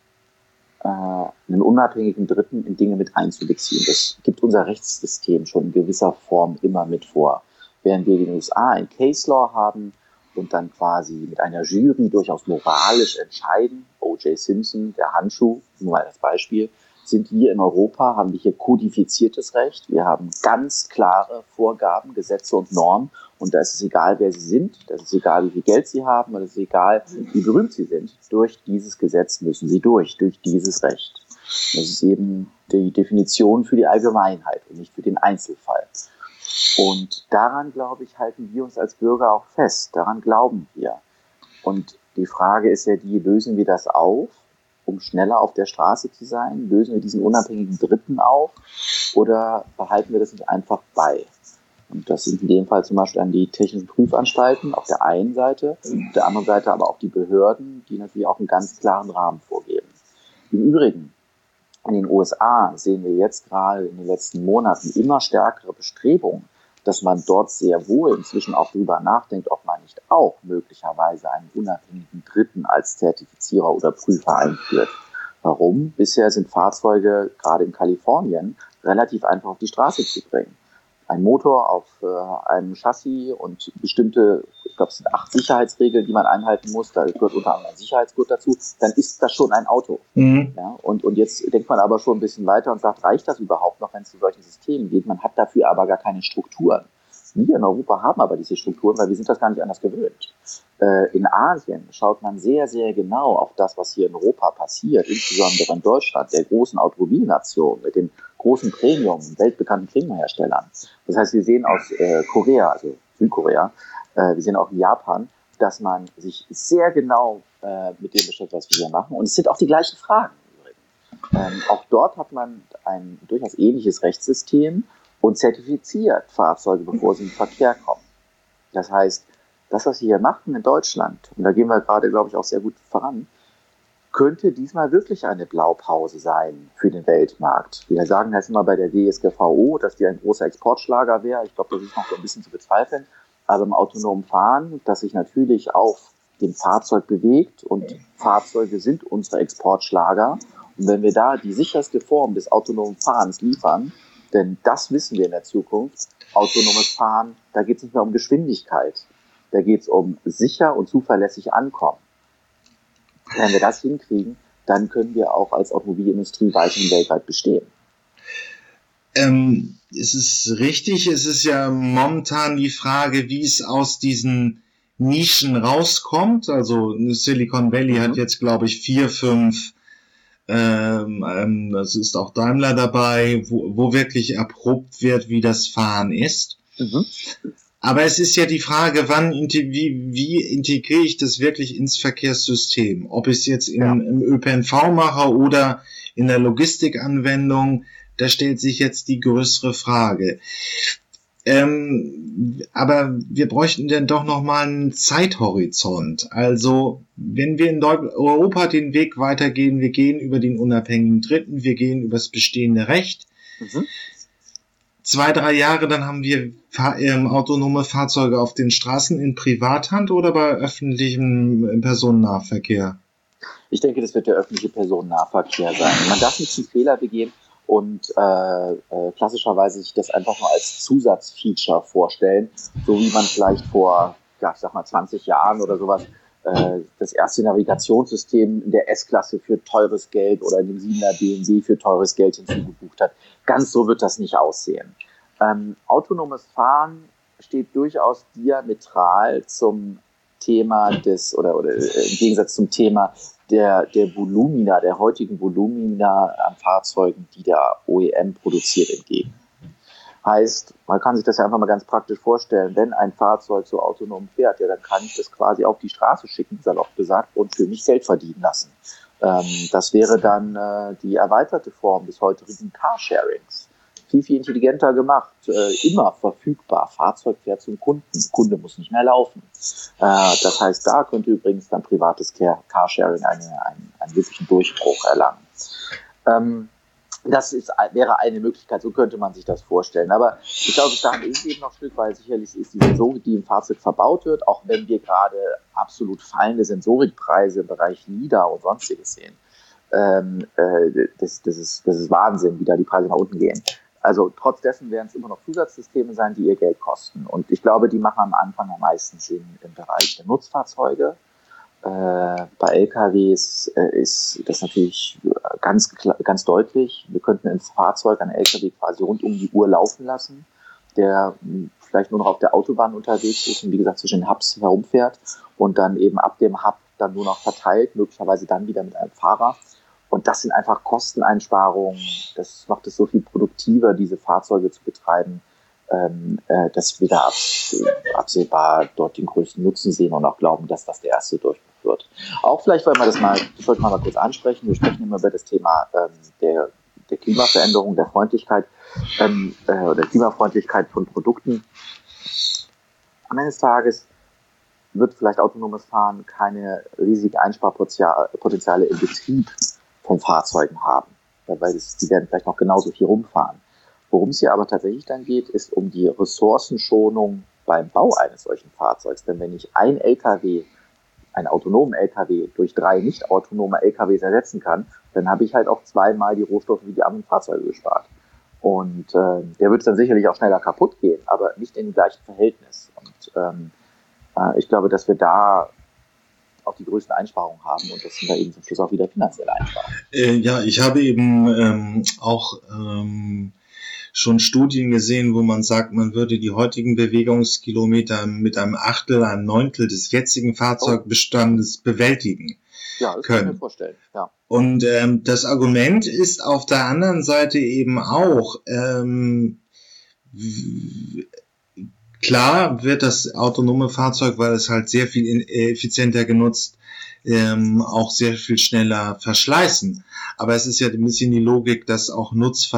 S2: einen unabhängigen Dritten in Dinge mit einzubeziehen. Das gibt unser Rechtssystem schon in gewisser Form immer mit vor. Während wir in den USA ein Case Law haben und dann quasi mit einer Jury durchaus moralisch entscheiden, O.J. Simpson, der Handschuh, nur mal als Beispiel, sind wir in Europa, haben wir hier kodifiziertes Recht. Wir haben ganz klare Vorgaben, Gesetze und Normen. Und da ist es egal, wer sie sind, da ist es egal, wie viel Geld sie haben, und es ist egal, wie berühmt sie sind. Durch dieses Gesetz müssen sie durch dieses Recht. Das ist eben die Definition für die Allgemeinheit und nicht für den Einzelfall. Und daran, glaube ich, halten wir uns als Bürger auch fest. Daran glauben wir. Und die Frage ist ja die, lösen wir das auf, um schneller auf der Straße zu sein? Lösen wir diesen unabhängigen Dritten auf? Oder behalten wir das nicht einfach bei? Und das sind in dem Fall zum Beispiel an die technischen Prüfanstalten auf der einen Seite, auf der anderen Seite aber auch die Behörden, die natürlich auch einen ganz klaren Rahmen vorgeben. Im Übrigen, in den USA sehen wir jetzt gerade in den letzten Monaten immer stärkere Bestrebungen, dass man dort sehr wohl inzwischen auch darüber nachdenkt, ob man nicht auch möglicherweise einen unabhängigen Dritten als Zertifizierer oder Prüfer einführt. Warum? Bisher sind Fahrzeuge, gerade in Kalifornien, relativ einfach auf die Straße zu bringen. Ein Motor auf einem Chassis und bestimmte, ich glaube, es sind 8 Sicherheitsregeln, die man einhalten muss. Da gehört unter anderem ein Sicherheitsgurt dazu. Dann ist das schon ein Auto. Ja, und jetzt denkt man aber schon ein bisschen weiter und sagt, reicht das überhaupt noch, wenn es zu solchen Systemen geht? Man hat dafür aber gar keine Strukturen. Wir in Europa haben aber diese Strukturen, weil wir sind das gar nicht anders gewöhnt. In Asien schaut man sehr, sehr genau auf das, was hier in Europa passiert, insbesondere in Deutschland, der großen Automobilnation mit den großen Premium, weltbekannten Premiumherstellern. Das heißt, wir sehen aus Korea, also Südkorea, wir sehen auch in Japan, dass man sich sehr genau mit dem beschäftigt, was wir hier machen. Und es sind auch die gleichen Fragen. Auch dort hat man ein durchaus ähnliches Rechtssystem und zertifiziert Fahrzeuge, bevor sie in den Verkehr kommen. Das heißt, das, was wir hier machen in Deutschland, und da gehen wir gerade, glaube ich, auch sehr gut voran, könnte diesmal wirklich eine Blaupause sein für den Weltmarkt. Wir sagen jetzt immer bei der DSGVO, dass die ein großer Exportschlager wäre. Ich glaube, das ist noch so ein bisschen zu bezweifeln. Aber im autonomen Fahren, das sich natürlich auf dem Fahrzeug bewegt, und Fahrzeuge sind unsere Exportschlager. Und wenn wir da die sicherste Form des autonomen Fahrens liefern, denn das wissen wir in der Zukunft, autonomes Fahren, da geht es nicht mehr um Geschwindigkeit, da geht es um sicher und zuverlässig ankommen. Wenn wir das hinkriegen, dann können wir auch als Automobilindustrie weiterhin weltweit bestehen.
S1: Es ist richtig, es ist ja momentan die Frage, wie es aus diesen Nischen rauskommt. Also Silicon Valley hat jetzt, glaube ich, 4, 5, das ist auch Daimler dabei, wo wirklich erprobt wird, wie das Fahren ist. Aber es ist ja die Frage, wie integriere ich das wirklich ins Verkehrssystem? Ob ich es jetzt im ÖPNV mache oder in der Logistikanwendung, da stellt sich jetzt die größere Frage. Aber wir bräuchten dann doch nochmal einen Zeithorizont. Also, wenn wir in Europa den Weg weitergehen, wir gehen über den unabhängigen Dritten, wir gehen über das bestehende Recht. 2, 3 Jahre, dann haben wir autonome Fahrzeuge auf den Straßen in Privathand oder bei öffentlichem Personennahverkehr?
S2: Ich denke, das wird der öffentliche Personennahverkehr sein. Man darf nicht einen Fehler begehen und klassischerweise sich das einfach nur als Zusatzfeature vorstellen, so wie man vielleicht vor, ich sag mal 20 Jahren oder sowas das erste Navigationssystem in der S-Klasse für teures Geld oder in dem 7er BMW für teures Geld hinzugebucht hat. Ganz so wird das nicht aussehen. Autonomes Fahren steht durchaus diametral zum Thema oder im Gegensatz zum Thema der Volumina, der heutigen Volumina an Fahrzeugen, die der OEM produziert, entgegen. Heißt, man kann sich das ja einfach mal ganz praktisch vorstellen, wenn ein Fahrzeug so autonom fährt, ja, dann kann ich das quasi auf die Straße schicken, salopp gesagt, und für mich Geld verdienen lassen. Das wäre dann die erweiterte Form des heutigen Carsharings. Viel, viel intelligenter gemacht, immer verfügbar. Fahrzeug fährt zum Kunden, Kunde muss nicht mehr laufen. Das heißt, da könnte übrigens dann privates Carsharing einen wirklichen Durchbruch erlangen. Das wäre eine Möglichkeit, so könnte man sich das vorstellen. Aber ich glaube, bis dahin ist es eben noch ein Stück, weil sicherlich ist die Sensorik, die im Fahrzeug verbaut wird, auch wenn wir gerade absolut fallende Sensorikpreise im Bereich LiDAR und sonstiges sehen. Das ist Wahnsinn, wie da die Preise nach unten gehen. Also trotz dessen werden es immer noch Zusatzsysteme sein, die ihr Geld kosten. Und ich glaube, die machen am Anfang am meisten Sinn im Bereich der Nutzfahrzeuge. Bei LKWs ist das natürlich ganz deutlich. Wir könnten ein Fahrzeug, einen LKW quasi rund um die Uhr laufen lassen, der vielleicht nur noch auf der Autobahn unterwegs ist und wie gesagt zwischen den Hubs herumfährt und dann eben ab dem Hub dann nur noch verteilt, möglicherweise dann wieder mit einem Fahrer. Und das sind einfach Kosteneinsparungen. Das macht es so viel produktiver, diese Fahrzeuge zu betreiben, dass wir da absehbar dort den größten Nutzen sehen und auch glauben, dass das der erste Durchbruch wird. Auch vielleicht, weil wir das sollte man mal kurz ansprechen. Wir sprechen immer über das Thema der Klimaveränderung, der Freundlichkeit oder Klimafreundlichkeit von Produkten. Am Ende des Tages wird vielleicht autonomes Fahren keine riesigen Einsparpotenziale im Betrieb von Fahrzeugen haben, weil die werden vielleicht noch genauso viel rumfahren. Worum es hier aber tatsächlich dann geht, ist um die Ressourcenschonung beim Bau eines solchen Fahrzeugs. Denn wenn ich einen autonomen LKW durch 3 nicht autonome LKWs ersetzen kann, dann habe ich halt auch 2-mal die Rohstoffe wie die anderen Fahrzeuge gespart. Und der wird dann sicherlich auch schneller kaputt gehen, aber nicht in dem gleichen Verhältnis. Und ich glaube, dass wir da auch die größten Einsparungen haben und das sind da eben zum Schluss auch wieder finanzielle Einsparungen.
S1: Ja, ich habe eben auch schon Studien gesehen, wo man sagt, man würde die heutigen Bewegungskilometer mit einem Achtel, einem Neuntel des jetzigen Fahrzeugbestandes bewältigen.
S2: Ja, das kann ich mir vorstellen. Ja.
S1: Und das Argument ist auf der anderen Seite eben auch, klar wird das autonome Fahrzeug, weil es halt sehr viel effizienter genutzt, auch sehr viel schneller verschleißen. Aber es ist ja ein bisschen die Logik, dass auch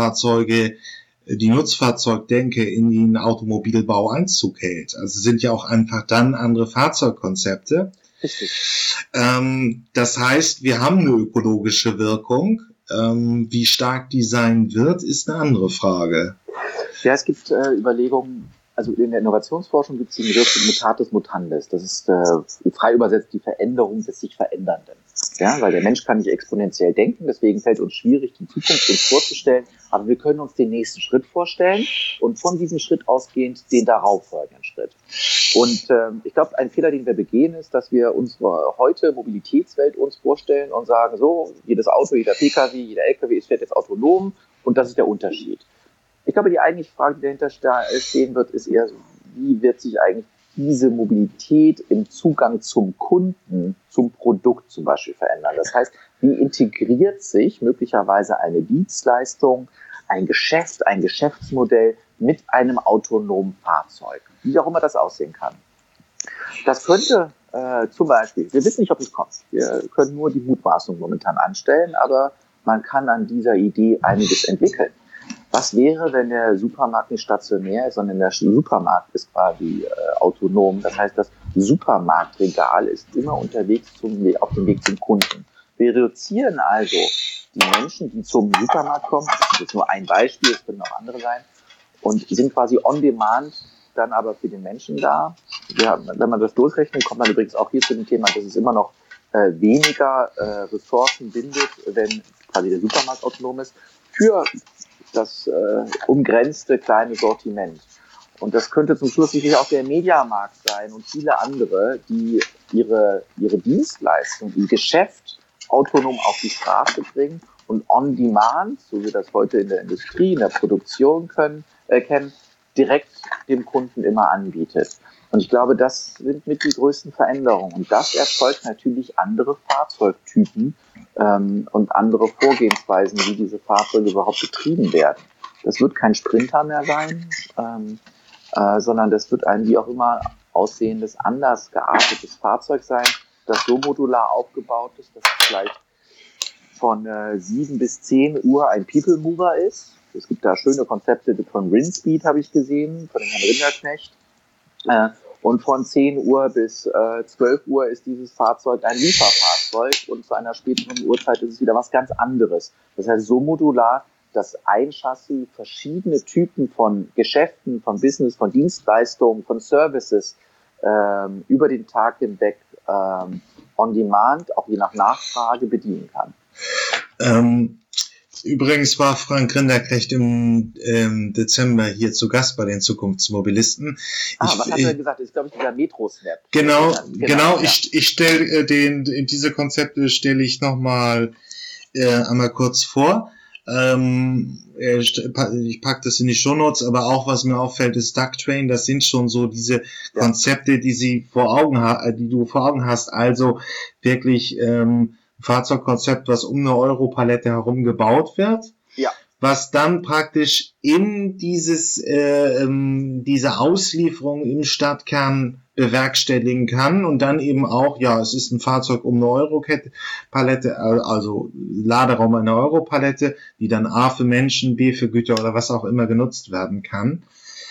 S1: die Nutzfahrzeugdenke in den Automobilbau Einzug hält. Also sind ja auch einfach dann andere Fahrzeugkonzepte.
S2: Richtig.
S1: Das heißt, wir haben eine ökologische Wirkung. Wie stark die sein wird, ist eine andere Frage.
S2: Ja, es gibt Überlegungen, also in der Innovationsforschung gibt es den Begriff Mutatis Mutandis. Das ist frei übersetzt die Veränderung des sich Verändernden. Ja, weil der Mensch kann nicht exponentiell denken, deswegen fällt uns schwierig, die Zukunft uns vorzustellen, aber wir können uns den nächsten Schritt vorstellen und von diesem Schritt ausgehend den darauffolgenden Schritt. Und ich glaube, ein Fehler, den wir begehen, ist, dass wir unsere heute Mobilitätswelt uns vorstellen und sagen, so, jedes Auto, jeder Pkw, jeder Lkw fährt jetzt autonom und das ist der Unterschied. Ich glaube, die eigentliche Frage, die dahinter stehen wird, ist eher so, wie wird sich eigentlich diese Mobilität im Zugang zum Kunden, zum Produkt zum Beispiel verändern? Das heißt, wie integriert sich möglicherweise eine Dienstleistung, ein Geschäft, ein Geschäftsmodell mit einem autonomen Fahrzeug? Wie auch immer das aussehen kann. Das könnte zum Beispiel, wir wissen nicht, ob es kommt. Wir können nur die Mutmaßung momentan anstellen, aber man kann an dieser Idee einiges entwickeln. Was wäre, wenn der Supermarkt nicht stationär ist, sondern der Supermarkt ist quasi autonom? Das heißt, das Supermarktregal ist immer unterwegs auf dem Weg zum Kunden. Wir reduzieren also die Menschen, die zum Supermarkt kommen, das ist nur ein Beispiel, es können auch andere sein, und sind quasi on demand dann aber für den Menschen da. Ja, wenn man das durchrechnet, kommt man übrigens auch hier zu dem Thema, dass es immer noch weniger Ressourcen bindet, wenn quasi der Supermarkt autonom ist, für das umgrenzte kleine Sortiment. Und das könnte zum Schluss sicherlich auch der Mediamarkt sein und viele andere, die ihre Dienstleistung, ihr Geschäft autonom auf die Straße bringen und on demand, so wie wir das heute in der Industrie, in der Produktion kennen, direkt dem Kunden immer anbietet. Und ich glaube, das sind mit die größten Veränderungen. Und das erzeugt natürlich andere Fahrzeugtypen und andere Vorgehensweisen, wie diese Fahrzeuge überhaupt betrieben werden. Das wird kein Sprinter mehr sein, sondern das wird ein wie auch immer aussehendes, anders geartetes Fahrzeug sein, das so modular aufgebaut ist, dass es vielleicht von 7 bis 10 Uhr ein People Mover ist. Es gibt da schöne Konzepte von Rinspeed, habe ich gesehen, von dem Herrn Rinderknecht. Und von 10 Uhr bis 12 Uhr ist dieses Fahrzeug ein Lieferfahrzeug und zu einer späteren Uhrzeit ist es wieder was ganz anderes. Das heißt, so modular, dass ein Chassis verschiedene Typen von Geschäften, von Business, von Dienstleistungen, von Services über den Tag hinweg on demand, auch je nach Nachfrage, bedienen kann.
S1: Übrigens war Frank Rinderknecht im Dezember hier zu Gast bei den Zukunftsmobilisten.
S2: Was hat er gesagt? Das ist, glaube ich, dieser Metro-Snap.
S1: Genau.
S2: Ja.
S1: Ich stelle diese Konzepte stelle ich nochmal einmal kurz vor. Ich pack das in die Shownotes, aber auch was mir auffällt, ist Ducktrain. Das sind schon so diese Konzepte, die du vor Augen hast. Also wirklich Fahrzeugkonzept, was um eine Europalette herum gebaut wird, was dann praktisch in diese Auslieferung im Stadtkern bewerkstelligen kann und dann eben auch, es ist ein Fahrzeug um eine Europalette, also Laderaum einer Europalette, die dann A für Menschen, B für Güter oder was auch immer genutzt werden kann.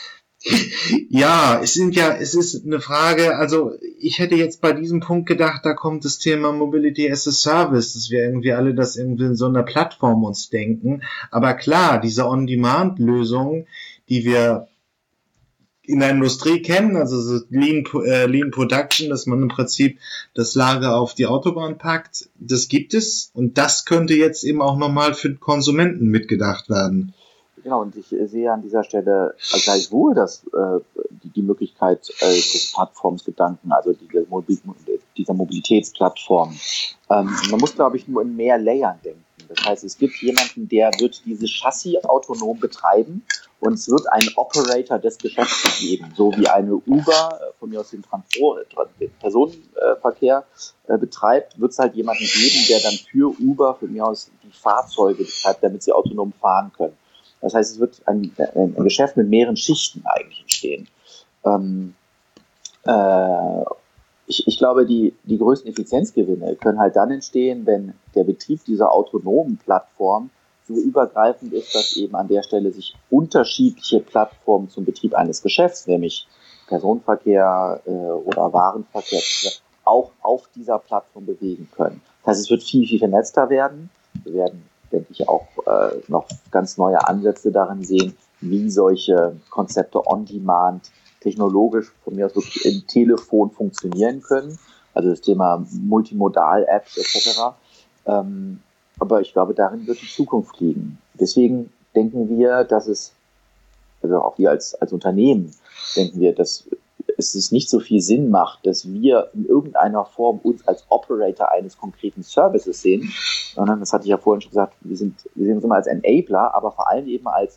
S1: Es ist eine Frage, also ich hätte jetzt bei diesem Punkt gedacht, da kommt das Thema Mobility as a Service, dass wir irgendwie alle das irgendwie in so einer Plattform uns denken, aber klar, diese On-Demand-Lösungen, die wir in der Industrie kennen, also so Lean Production, dass man im Prinzip das Lager auf die Autobahn packt, das gibt es und das könnte jetzt eben auch nochmal für Konsumenten mitgedacht werden.
S2: Genau, und ich sehe an dieser Stelle gleichwohl die Möglichkeit des Plattformsgedanken, also dieser Mobilitätsplattform. Man muss, glaube ich, nur in mehr Layern denken. Das heißt, es gibt jemanden, der wird dieses Chassis autonom betreiben und es wird einen Operator des Geschäfts geben, so wie eine Uber von mir aus den Personenverkehr betreibt, wird es halt jemanden geben, der dann für Uber von mir aus die Fahrzeuge betreibt, damit sie autonom fahren können. Das heißt, es wird ein Geschäft mit mehreren Schichten eigentlich entstehen. Ich glaube, die größten Effizienzgewinne können halt dann entstehen, wenn der Betrieb dieser autonomen Plattform so übergreifend ist, dass eben an der Stelle sich unterschiedliche Plattformen zum Betrieb eines Geschäfts, nämlich Personenverkehr oder Warenverkehr, auch auf dieser Plattform bewegen können. Das heißt, es wird viel, viel vernetzter werden. Wir werden, denke ich, auch noch ganz neue Ansätze darin sehen, wie solche Konzepte on-demand technologisch von mir aus wirklich im Telefon funktionieren können. Also das Thema Multimodal-Apps etc. Aber ich glaube, darin wird die Zukunft liegen. Deswegen denken wir, dass es, also auch wir als Unternehmen, denken wir, dass es nicht so viel Sinn macht, dass wir in irgendeiner Form uns als Operator eines konkreten Services sehen, sondern, das hatte ich ja vorhin schon gesagt, wir sehen uns immer als Enabler, aber vor allem eben als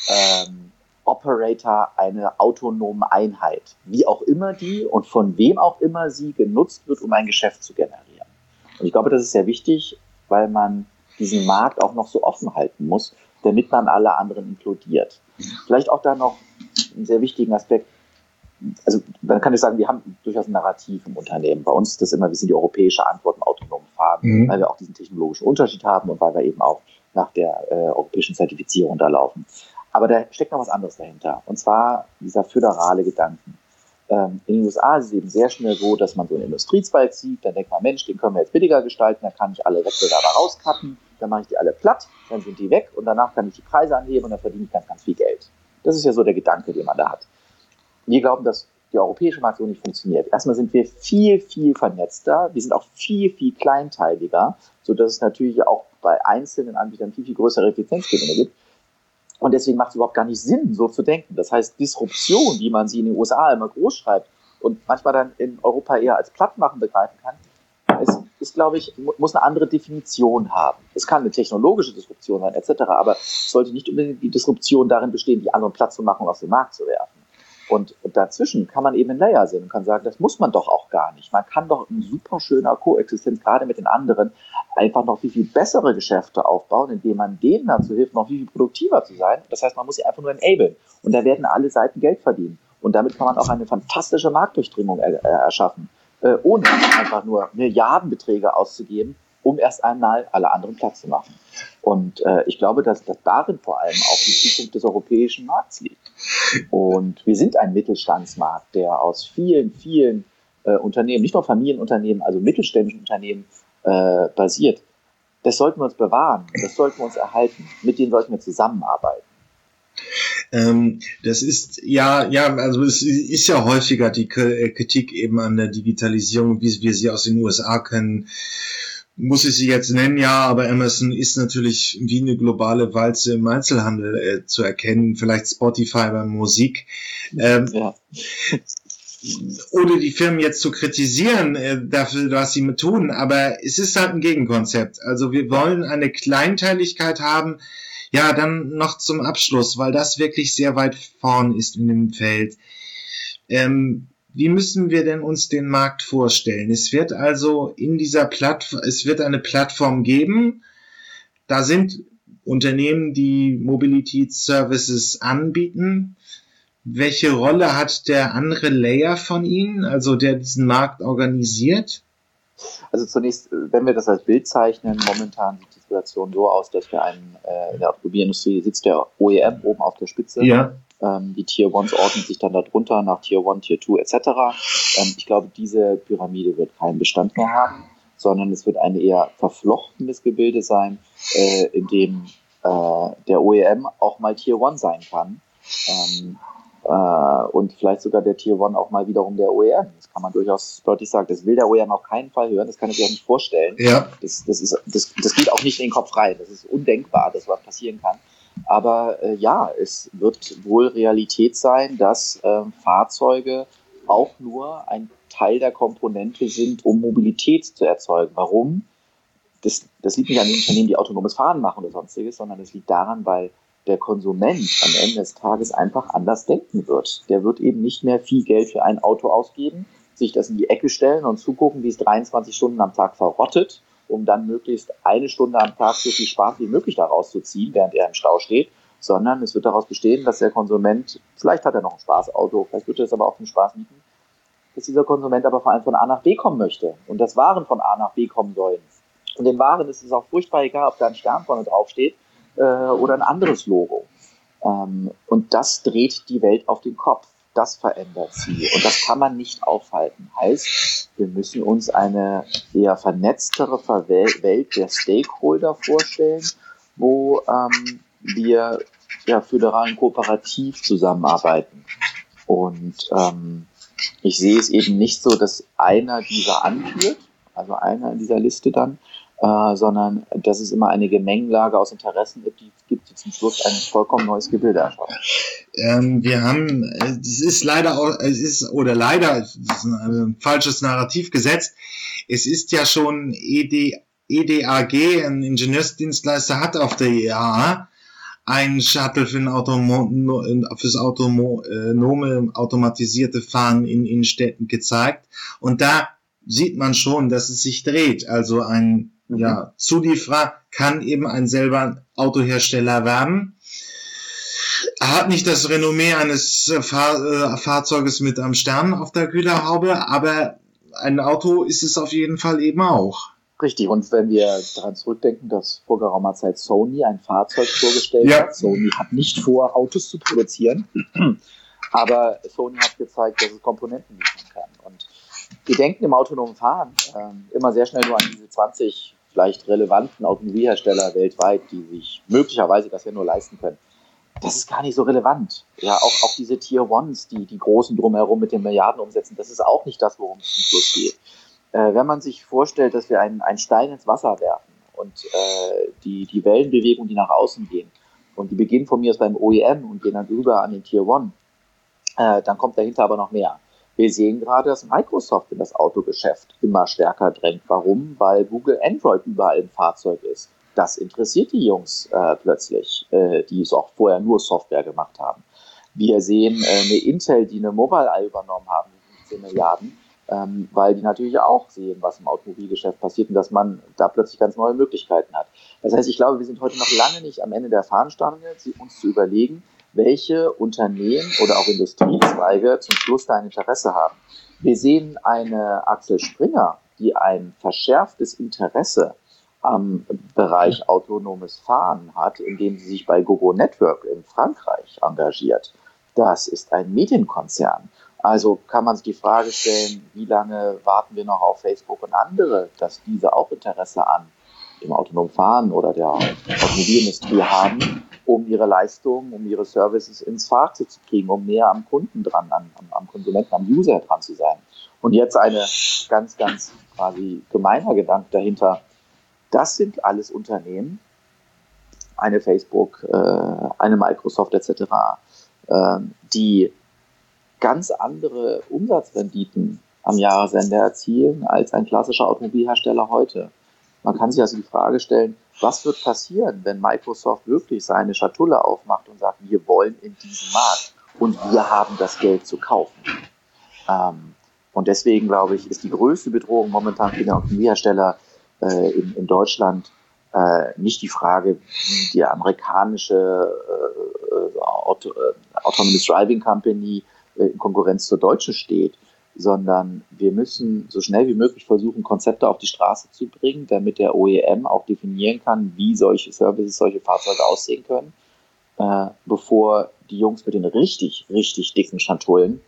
S2: Operator einer autonomen Einheit, wie auch immer die und von wem auch immer sie genutzt wird, um ein Geschäft zu generieren. Und ich glaube, das ist sehr wichtig, weil man diesen Markt auch noch so offen halten muss, damit man alle anderen inkludiert. Vielleicht auch da noch einen sehr wichtigen Aspekt. Also man kann nicht sagen, wir haben durchaus ein Narrativ im Unternehmen. Bei uns ist das immer, wir sind die europäische Antwort im autonomen Fahren, weil wir auch diesen technologischen Unterschied haben und weil wir eben auch nach der europäischen Zertifizierung da laufen. Aber da steckt noch was anderes dahinter. Und zwar dieser föderale Gedanken. In den USA ist es eben sehr schnell so, dass man so einen Industriezweig sieht, dann denkt man, Mensch, den können wir jetzt billiger gestalten, dann kann ich alle Wettbewerber rauscutten, dann mache ich die alle platt, dann sind die weg und danach kann ich die Preise anheben und dann verdiene ich ganz, ganz viel Geld. Das ist ja so der Gedanke, den man da hat. Wir glauben, dass der europäische Markt so nicht funktioniert. Erstmal sind wir viel, viel vernetzter, wir sind auch viel, viel kleinteiliger, sodass es natürlich auch bei einzelnen Anbietern viel, viel größere Effizienzgewinne gibt. Und deswegen macht es überhaupt gar nicht Sinn, so zu denken. Das heißt, Disruption, wie man sie in den USA immer groß schreibt und manchmal dann in Europa eher als Plattmachen begreifen kann, ist, glaube ich, muss eine andere Definition haben. Es kann eine technologische Disruption sein, etc., aber es sollte nicht unbedingt die Disruption darin bestehen, die anderen platt zu machen und aus dem Markt zu werfen. Und dazwischen kann man eben ein Layer sehen und kann sagen, das muss man doch auch gar nicht. Man kann doch in super schöner Koexistenz, gerade mit den anderen, einfach noch viel, viel bessere Geschäfte aufbauen, indem man denen dazu hilft, noch viel, viel produktiver zu sein. Das heißt, man muss sie einfach nur enablen. Und da werden alle Seiten Geld verdienen. Und damit kann man auch eine fantastische Marktdurchdringung erschaffen, ohne einfach nur Milliardenbeträge auszugeben, um erst einmal alle anderen Platz zu machen. Und ich glaube, dass darin vor allem auch die Zukunft des europäischen Markts liegt. Und wir sind ein Mittelstandsmarkt, der aus vielen, vielen Unternehmen, nicht nur Familienunternehmen, also mittelständischen Unternehmen basiert. Das sollten wir uns bewahren, das sollten wir uns erhalten, mit denen sollten wir zusammenarbeiten.
S1: Das ist, also es ist ja häufiger die Kritik eben an der Digitalisierung, wie wir sie aus den USA kennen. Muss ich sie jetzt nennen, ja, aber Amazon ist natürlich wie eine globale Walze im Einzelhandel zu erkennen, vielleicht Spotify bei Musik. Ja. Ohne die Firmen jetzt zu kritisieren dafür, was sie tun, aber es ist halt ein Gegenkonzept. Also wir wollen eine Kleinteiligkeit haben, ja, dann noch zum Abschluss, weil das wirklich sehr weit vorn ist in dem Feld. Wie müssen wir denn uns den Markt vorstellen? Es wird also in dieser Plattform, es wird eine Plattform geben. Da sind Unternehmen, die Mobility Services anbieten. Welche Rolle hat der andere Layer von Ihnen, also der diesen Markt organisiert?
S2: Also zunächst, wenn wir das als Bild zeichnen, momentan sieht die Situation so aus, dass wir in der Automobilindustrie sitzt der OEM oben auf der Spitze. Ja. Die Tier 1s ordnen sich dann darunter nach Tier 1, Tier 2 etc. Ich glaube, diese Pyramide wird keinen Bestand mehr haben, sondern es wird ein eher verflochtenes Gebilde sein, in dem der OEM auch mal Tier 1 sein kann. Und vielleicht sogar der Tier 1 auch mal wiederum der OEM. Das kann man durchaus deutlich sagen. Das will der OEM auf keinen Fall hören, das kann er sich auch nicht vorstellen. Ja. Das geht auch nicht in den Kopf rein. Das ist undenkbar, dass was passieren kann. Aber es wird wohl Realität sein, dass Fahrzeuge auch nur ein Teil der Komponente sind, um Mobilität zu erzeugen. Warum? Das liegt nicht an den Unternehmen, die autonomes Fahren machen oder sonstiges, sondern es liegt daran, weil der Konsument am Ende des Tages einfach anders denken wird. Der wird eben nicht mehr viel Geld für ein Auto ausgeben, sich das in die Ecke stellen und zugucken, wie es 23 Stunden am Tag verrottet, um dann möglichst eine Stunde am Tag so viel Spaß wie möglich daraus zu ziehen, während er im Stau steht, sondern es wird daraus bestehen, dass der Konsument, vielleicht hat er noch ein Spaßauto, vielleicht wird er es aber auch zum Spaß mieten, dass dieser Konsument aber vor allem von A nach B kommen möchte und dass Waren von A nach B kommen sollen. Und den Waren ist es auch furchtbar egal, ob da ein Stern vorne draufsteht oder ein anderes Logo. Und das dreht die Welt auf den Kopf. Das verändert sie. Und das kann man nicht aufhalten. Heißt, wir müssen uns eine eher vernetztere Welt der Stakeholder vorstellen, wo wir föderal und kooperativ zusammenarbeiten. Und ich sehe es eben nicht so, dass einer dieser anführt, also einer in dieser Liste dann, sondern dass es immer eine Gemengelage aus Interessen gibt, die zum Schluss ein vollkommen neues Gebilde erschaffen.
S1: Wir haben, es ist ein falsches Narrativ gesetzt. Es ist ja schon EDAG, ein Ingenieursdienstleister, hat auf der IAA ein Shuttle fürs autonome, automatisierte Fahren in Innenstädten gezeigt. Und da sieht man schon, dass es sich dreht. Also ein Zulieferer kann eben ein selber Autohersteller werden. Er hat nicht das Renommee eines Fahrzeuges mit einem Stern auf der Kühlerhaube, aber ein Auto ist es auf jeden Fall eben auch.
S2: Richtig, und wenn wir daran zurückdenken, dass vor geraumer Zeit Sony ein Fahrzeug vorgestellt hat. Sony hat nicht vor, Autos zu produzieren, aber Sony hat gezeigt, dass es Komponenten liefern kann. Und wir denken im autonomen Fahren immer sehr schnell nur an diese 20 vielleicht relevanten Automobilhersteller weltweit, die sich möglicherweise das ja nur leisten können. Das ist gar nicht so relevant. Ja, auch diese Tier Ones, die Großen drumherum mit den Milliarden umsetzen, das ist auch nicht das, worum es zum Schluss geht. Wenn man sich vorstellt, dass wir einen Stein ins Wasser werfen und die Wellenbewegung, die nach außen gehen, und die beginnen von mir aus beim OEM und gehen dann rüber an den Tier One, dann kommt dahinter aber noch mehr. Wir sehen gerade, dass Microsoft in das Autogeschäft immer stärker drängt. Warum? Weil Google Android überall im Fahrzeug ist. Das interessiert die Jungs plötzlich, die es auch vorher nur Software gemacht haben. Wir sehen eine Intel, die eine Mobileye übernommen haben, mit 15 Milliarden, weil die natürlich auch sehen, was im Automobilgeschäft passiert und dass man da plötzlich ganz neue Möglichkeiten hat. Das heißt, ich glaube, wir sind heute noch lange nicht am Ende der Fahnenstange, uns zu überlegen, welche Unternehmen oder auch Industriezweige zum Schluss da ein Interesse haben. Wir sehen eine Axel Springer, die ein verschärftes Interesse am Bereich autonomes Fahren hat, indem sie sich bei Gogo Network in Frankreich engagiert. Das ist ein Medienkonzern. Also kann man sich die Frage stellen, wie lange warten wir noch auf Facebook und andere, dass diese auch Interesse an dem autonomen Fahren oder der Automobilindustrie haben, um ihre Leistungen, um ihre Services ins Fahrzeug zu kriegen, um näher am Kunden dran, am Konsumenten, am User dran zu sein. Und jetzt eine ganz, ganz quasi gemeiner Gedanke dahinter. Das sind alles Unternehmen, eine Facebook, eine Microsoft etc., die ganz andere Umsatzrenditen am Jahresende erzielen als ein klassischer Automobilhersteller heute. Man kann sich also die Frage stellen, was wird passieren, wenn Microsoft wirklich seine Schatulle aufmacht und sagt, wir wollen in diesen Markt und wir haben das Geld zu kaufen. Und deswegen, glaube ich, ist die größte Bedrohung momentan für den Automobilhersteller in Deutschland nicht die Frage, wie die amerikanische Autonomous Driving Company in Konkurrenz zur deutschen steht, sondern wir müssen so schnell wie möglich versuchen, Konzepte auf die Straße zu bringen, damit der OEM auch definieren kann, wie solche Services, solche Fahrzeuge aussehen können, bevor die Jungs mit den richtig, richtig dicken Schatullen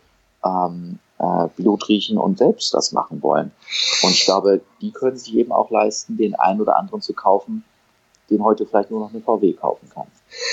S2: Blut riechen und selbst das machen wollen. Und ich glaube, die können sich eben auch leisten, den einen oder anderen zu kaufen, den heute vielleicht nur noch eine VW kaufen kann.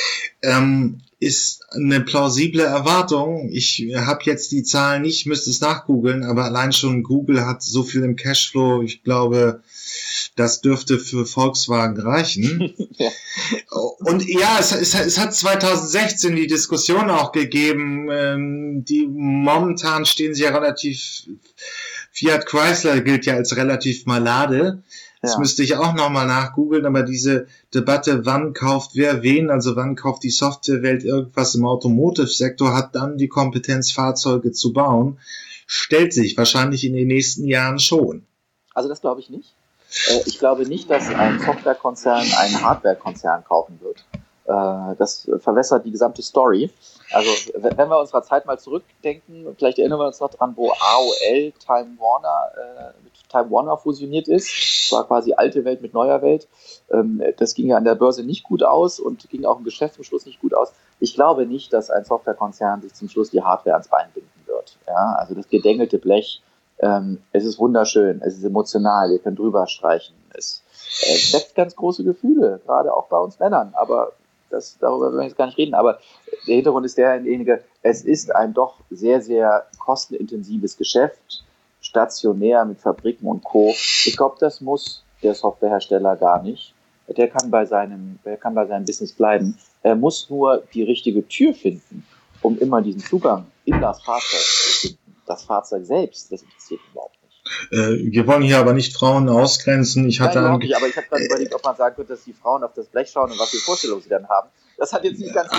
S1: Ist eine plausible Erwartung. Ich habe jetzt die Zahlen nicht, müsste es nachgoogeln, aber allein schon Google hat so viel im Cashflow, ich glaube, das dürfte für Volkswagen reichen. Ja. Und ja, es hat 2016 die Diskussion auch gegeben, die momentan stehen sie ja relativ, Fiat Chrysler gilt ja als relativ malade. Das müsste ich auch nochmal nachgoogeln, aber diese Debatte, wann kauft wer wen, also wann kauft die Softwarewelt irgendwas im Automotive-Sektor, hat dann die Kompetenz, Fahrzeuge zu bauen, stellt sich wahrscheinlich in den nächsten Jahren schon.
S2: Also das glaube ich nicht. Ich glaube nicht, dass ein Softwarekonzern einen Hardwarekonzern kaufen wird. Das verwässert die gesamte Story. Also wenn wir unserer Zeit mal zurückdenken, vielleicht erinnern wir uns noch dran, wo AOL mit Time Warner fusioniert ist. Das war quasi alte Welt mit neuer Welt. Das ging ja an der Börse nicht gut aus und ging auch im Geschäft zum Schluss nicht gut aus. Ich glaube nicht, dass ein Softwarekonzern sich zum Schluss die Hardware ans Bein binden wird. Ja, also das gedängelte Blech, es ist wunderschön, es ist emotional, ihr könnt drüber streichen. Es weckt ganz große Gefühle, gerade auch bei uns Männern, aber darüber wollen wir jetzt gar nicht reden, aber der Hintergrund ist derjenige, es ist ein doch sehr, sehr kostenintensives Geschäft, stationär mit Fabriken und Co. Ich glaube, das muss der Softwarehersteller gar nicht. Der kann bei seinem Business bleiben. Er muss nur die richtige Tür finden, um immer diesen Zugang in das Fahrzeug zu finden. Das Fahrzeug selbst, das interessiert ihn überhaupt nicht.
S1: Wir wollen hier aber nicht Frauen ausgrenzen.
S2: Nein, überhaupt nicht, aber ich habe gerade überlegt, ob man sagen könnte, dass die Frauen auf das Blech schauen und was für Vorstellungen sie dann haben. Das hat jetzt nicht ganz...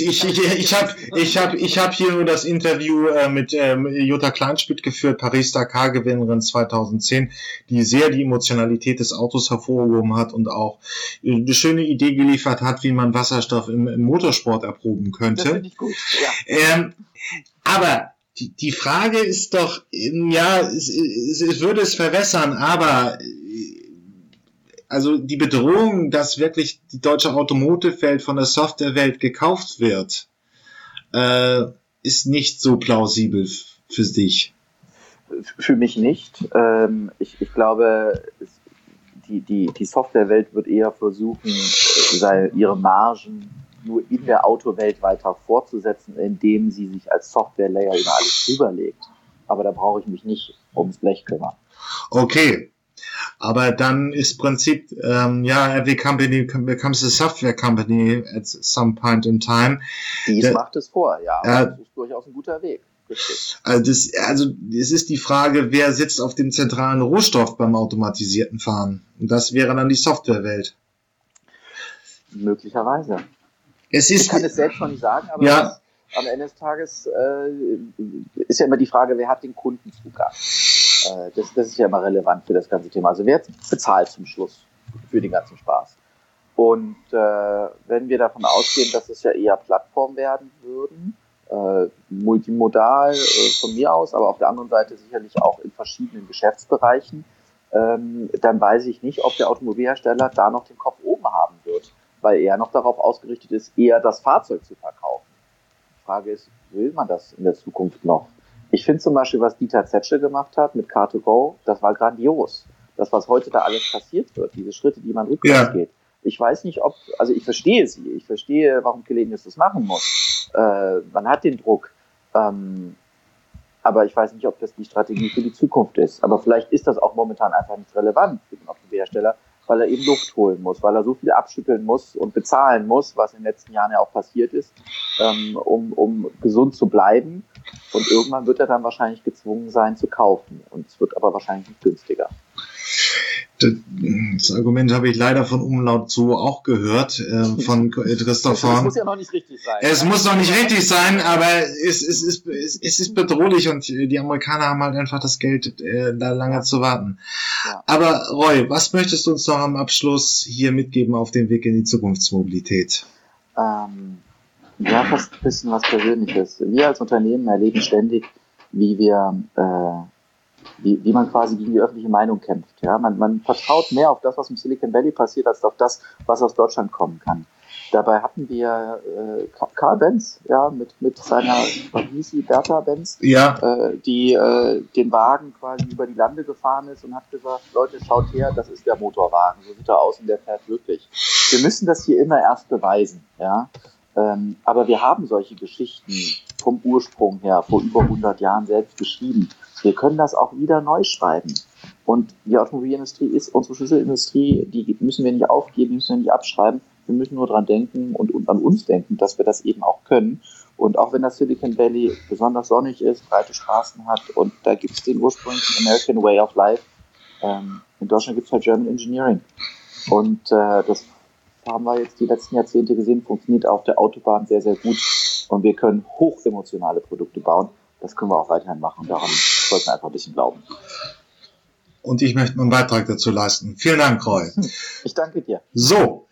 S1: Ich hab hier nur das Interview mit Jutta Kleinschmidt geführt, Paris-Dakar-Gewinnerin 2010, die sehr die Emotionalität des Autos hervorgehoben hat und auch eine schöne Idee geliefert hat, wie man Wasserstoff im Motorsport erproben könnte. Das
S2: finde ich gut, ja.
S1: Aber die Frage ist doch, ja, es würde es verwässern, aber also die Bedrohung, dass wirklich die deutsche Automotive-Welt von der Softwarewelt gekauft wird, ist nicht so plausibel für dich.
S2: Für mich nicht. Ich glaube, die Softwarewelt wird eher versuchen, ihre Margen nur in der Autowelt weiter fortzusetzen, indem sie sich als Software-Layer über alles drüberlegt. Aber da brauche ich mich nicht ums Blech kümmern.
S1: Okay. Aber dann ist Prinzip, every company becomes a software company at some point in time.
S2: Dies macht es vor, ja. Das ist durchaus ein guter Weg. Richtig.
S1: Also es ist die Frage, wer sitzt auf dem zentralen Rohstoff beim automatisierten Fahren? Und das wäre dann die Softwarewelt.
S2: Möglicherweise. Ich kann es selbst noch nicht sagen, aber am Ende des Tages ist ja immer die Frage, wer hat den Kundenzugang? Das ist ja immer relevant für das ganze Thema. Also wer bezahlt zum Schluss für den ganzen Spaß? Und wenn wir davon ausgehen, dass es ja eher Plattformen werden würden, multimodal von mir aus, aber auf der anderen Seite sicherlich auch in verschiedenen Geschäftsbereichen, dann weiß ich nicht, ob der Automobilhersteller da noch den Kopf oben haben wird, weil er noch darauf ausgerichtet ist, eher das Fahrzeug zu verkaufen. Die Frage ist, will man das in der Zukunft noch? Ich finde zum Beispiel, was Dieter Zetsche gemacht hat mit Car2Go, das war grandios. Das, was heute da alles passiert wird, diese Schritte, die man rückwärts geht. Ich weiß nicht, ich verstehe sie. Ich verstehe, warum Kelenius das machen muss. Man hat den Druck. Aber ich weiß nicht, ob das die Strategie für die Zukunft ist. Aber vielleicht ist das auch momentan einfach nicht relevant für den Automobilhersteller, weil er eben Luft holen muss, weil er so viel abschütteln muss und bezahlen muss, was in den letzten Jahren ja auch passiert ist, um gesund zu bleiben. Und irgendwann wird er dann wahrscheinlich gezwungen sein zu kaufen. Und es wird aber wahrscheinlich nicht günstiger.
S1: Das Argument habe ich leider von Umlaut so auch gehört, von Christoph Horn.
S2: Es muss ja noch nicht richtig sein.
S1: Es muss noch nicht richtig sein, aber es ist bedrohlich und die Amerikaner haben halt einfach das Geld, da lange zu warten. Ja. Aber Roy, was möchtest du uns noch am Abschluss hier mitgeben auf dem Weg in die Zukunftsmobilität?
S2: Ja, fast ein bisschen was Persönliches. Wir als Unternehmen erleben ständig, wie man quasi gegen die öffentliche Meinung kämpft. Ja, man vertraut mehr auf das, was im Silicon Valley passiert, als auf das, was aus Deutschland kommen kann. Dabei hatten wir Karl Benz, ja, mit seiner, wie hieß sie, Bertha Benz, die den Wagen quasi über die Lande gefahren ist und hat gesagt, Leute, schaut her, das ist der Motorwagen, so sieht er aus und der fährt wirklich. Wir müssen das hier immer erst beweisen, ja. Aber wir haben solche Geschichten vom Ursprung her vor über 100 Jahren selbst geschrieben. Wir können das auch wieder neu schreiben. Und die Automobilindustrie ist unsere Schlüsselindustrie, die müssen wir nicht aufgeben, die müssen wir nicht abschreiben. Wir müssen nur dran denken und an uns denken, dass wir das eben auch können. Und auch wenn das Silicon Valley besonders sonnig ist, breite Straßen hat und da gibt es den ursprünglichen American Way of Life, in Deutschland gibt es halt German Engineering. Und das haben wir jetzt die letzten Jahrzehnte gesehen, funktioniert auf der Autobahn sehr, sehr gut. Und wir können hochemotionale Produkte bauen. Das können wir auch weiterhin machen. Daran sollten wir einfach ein bisschen glauben.
S1: Und ich möchte meinen Beitrag dazu leisten. Vielen Dank, Roy.
S2: Ich danke dir.
S1: So,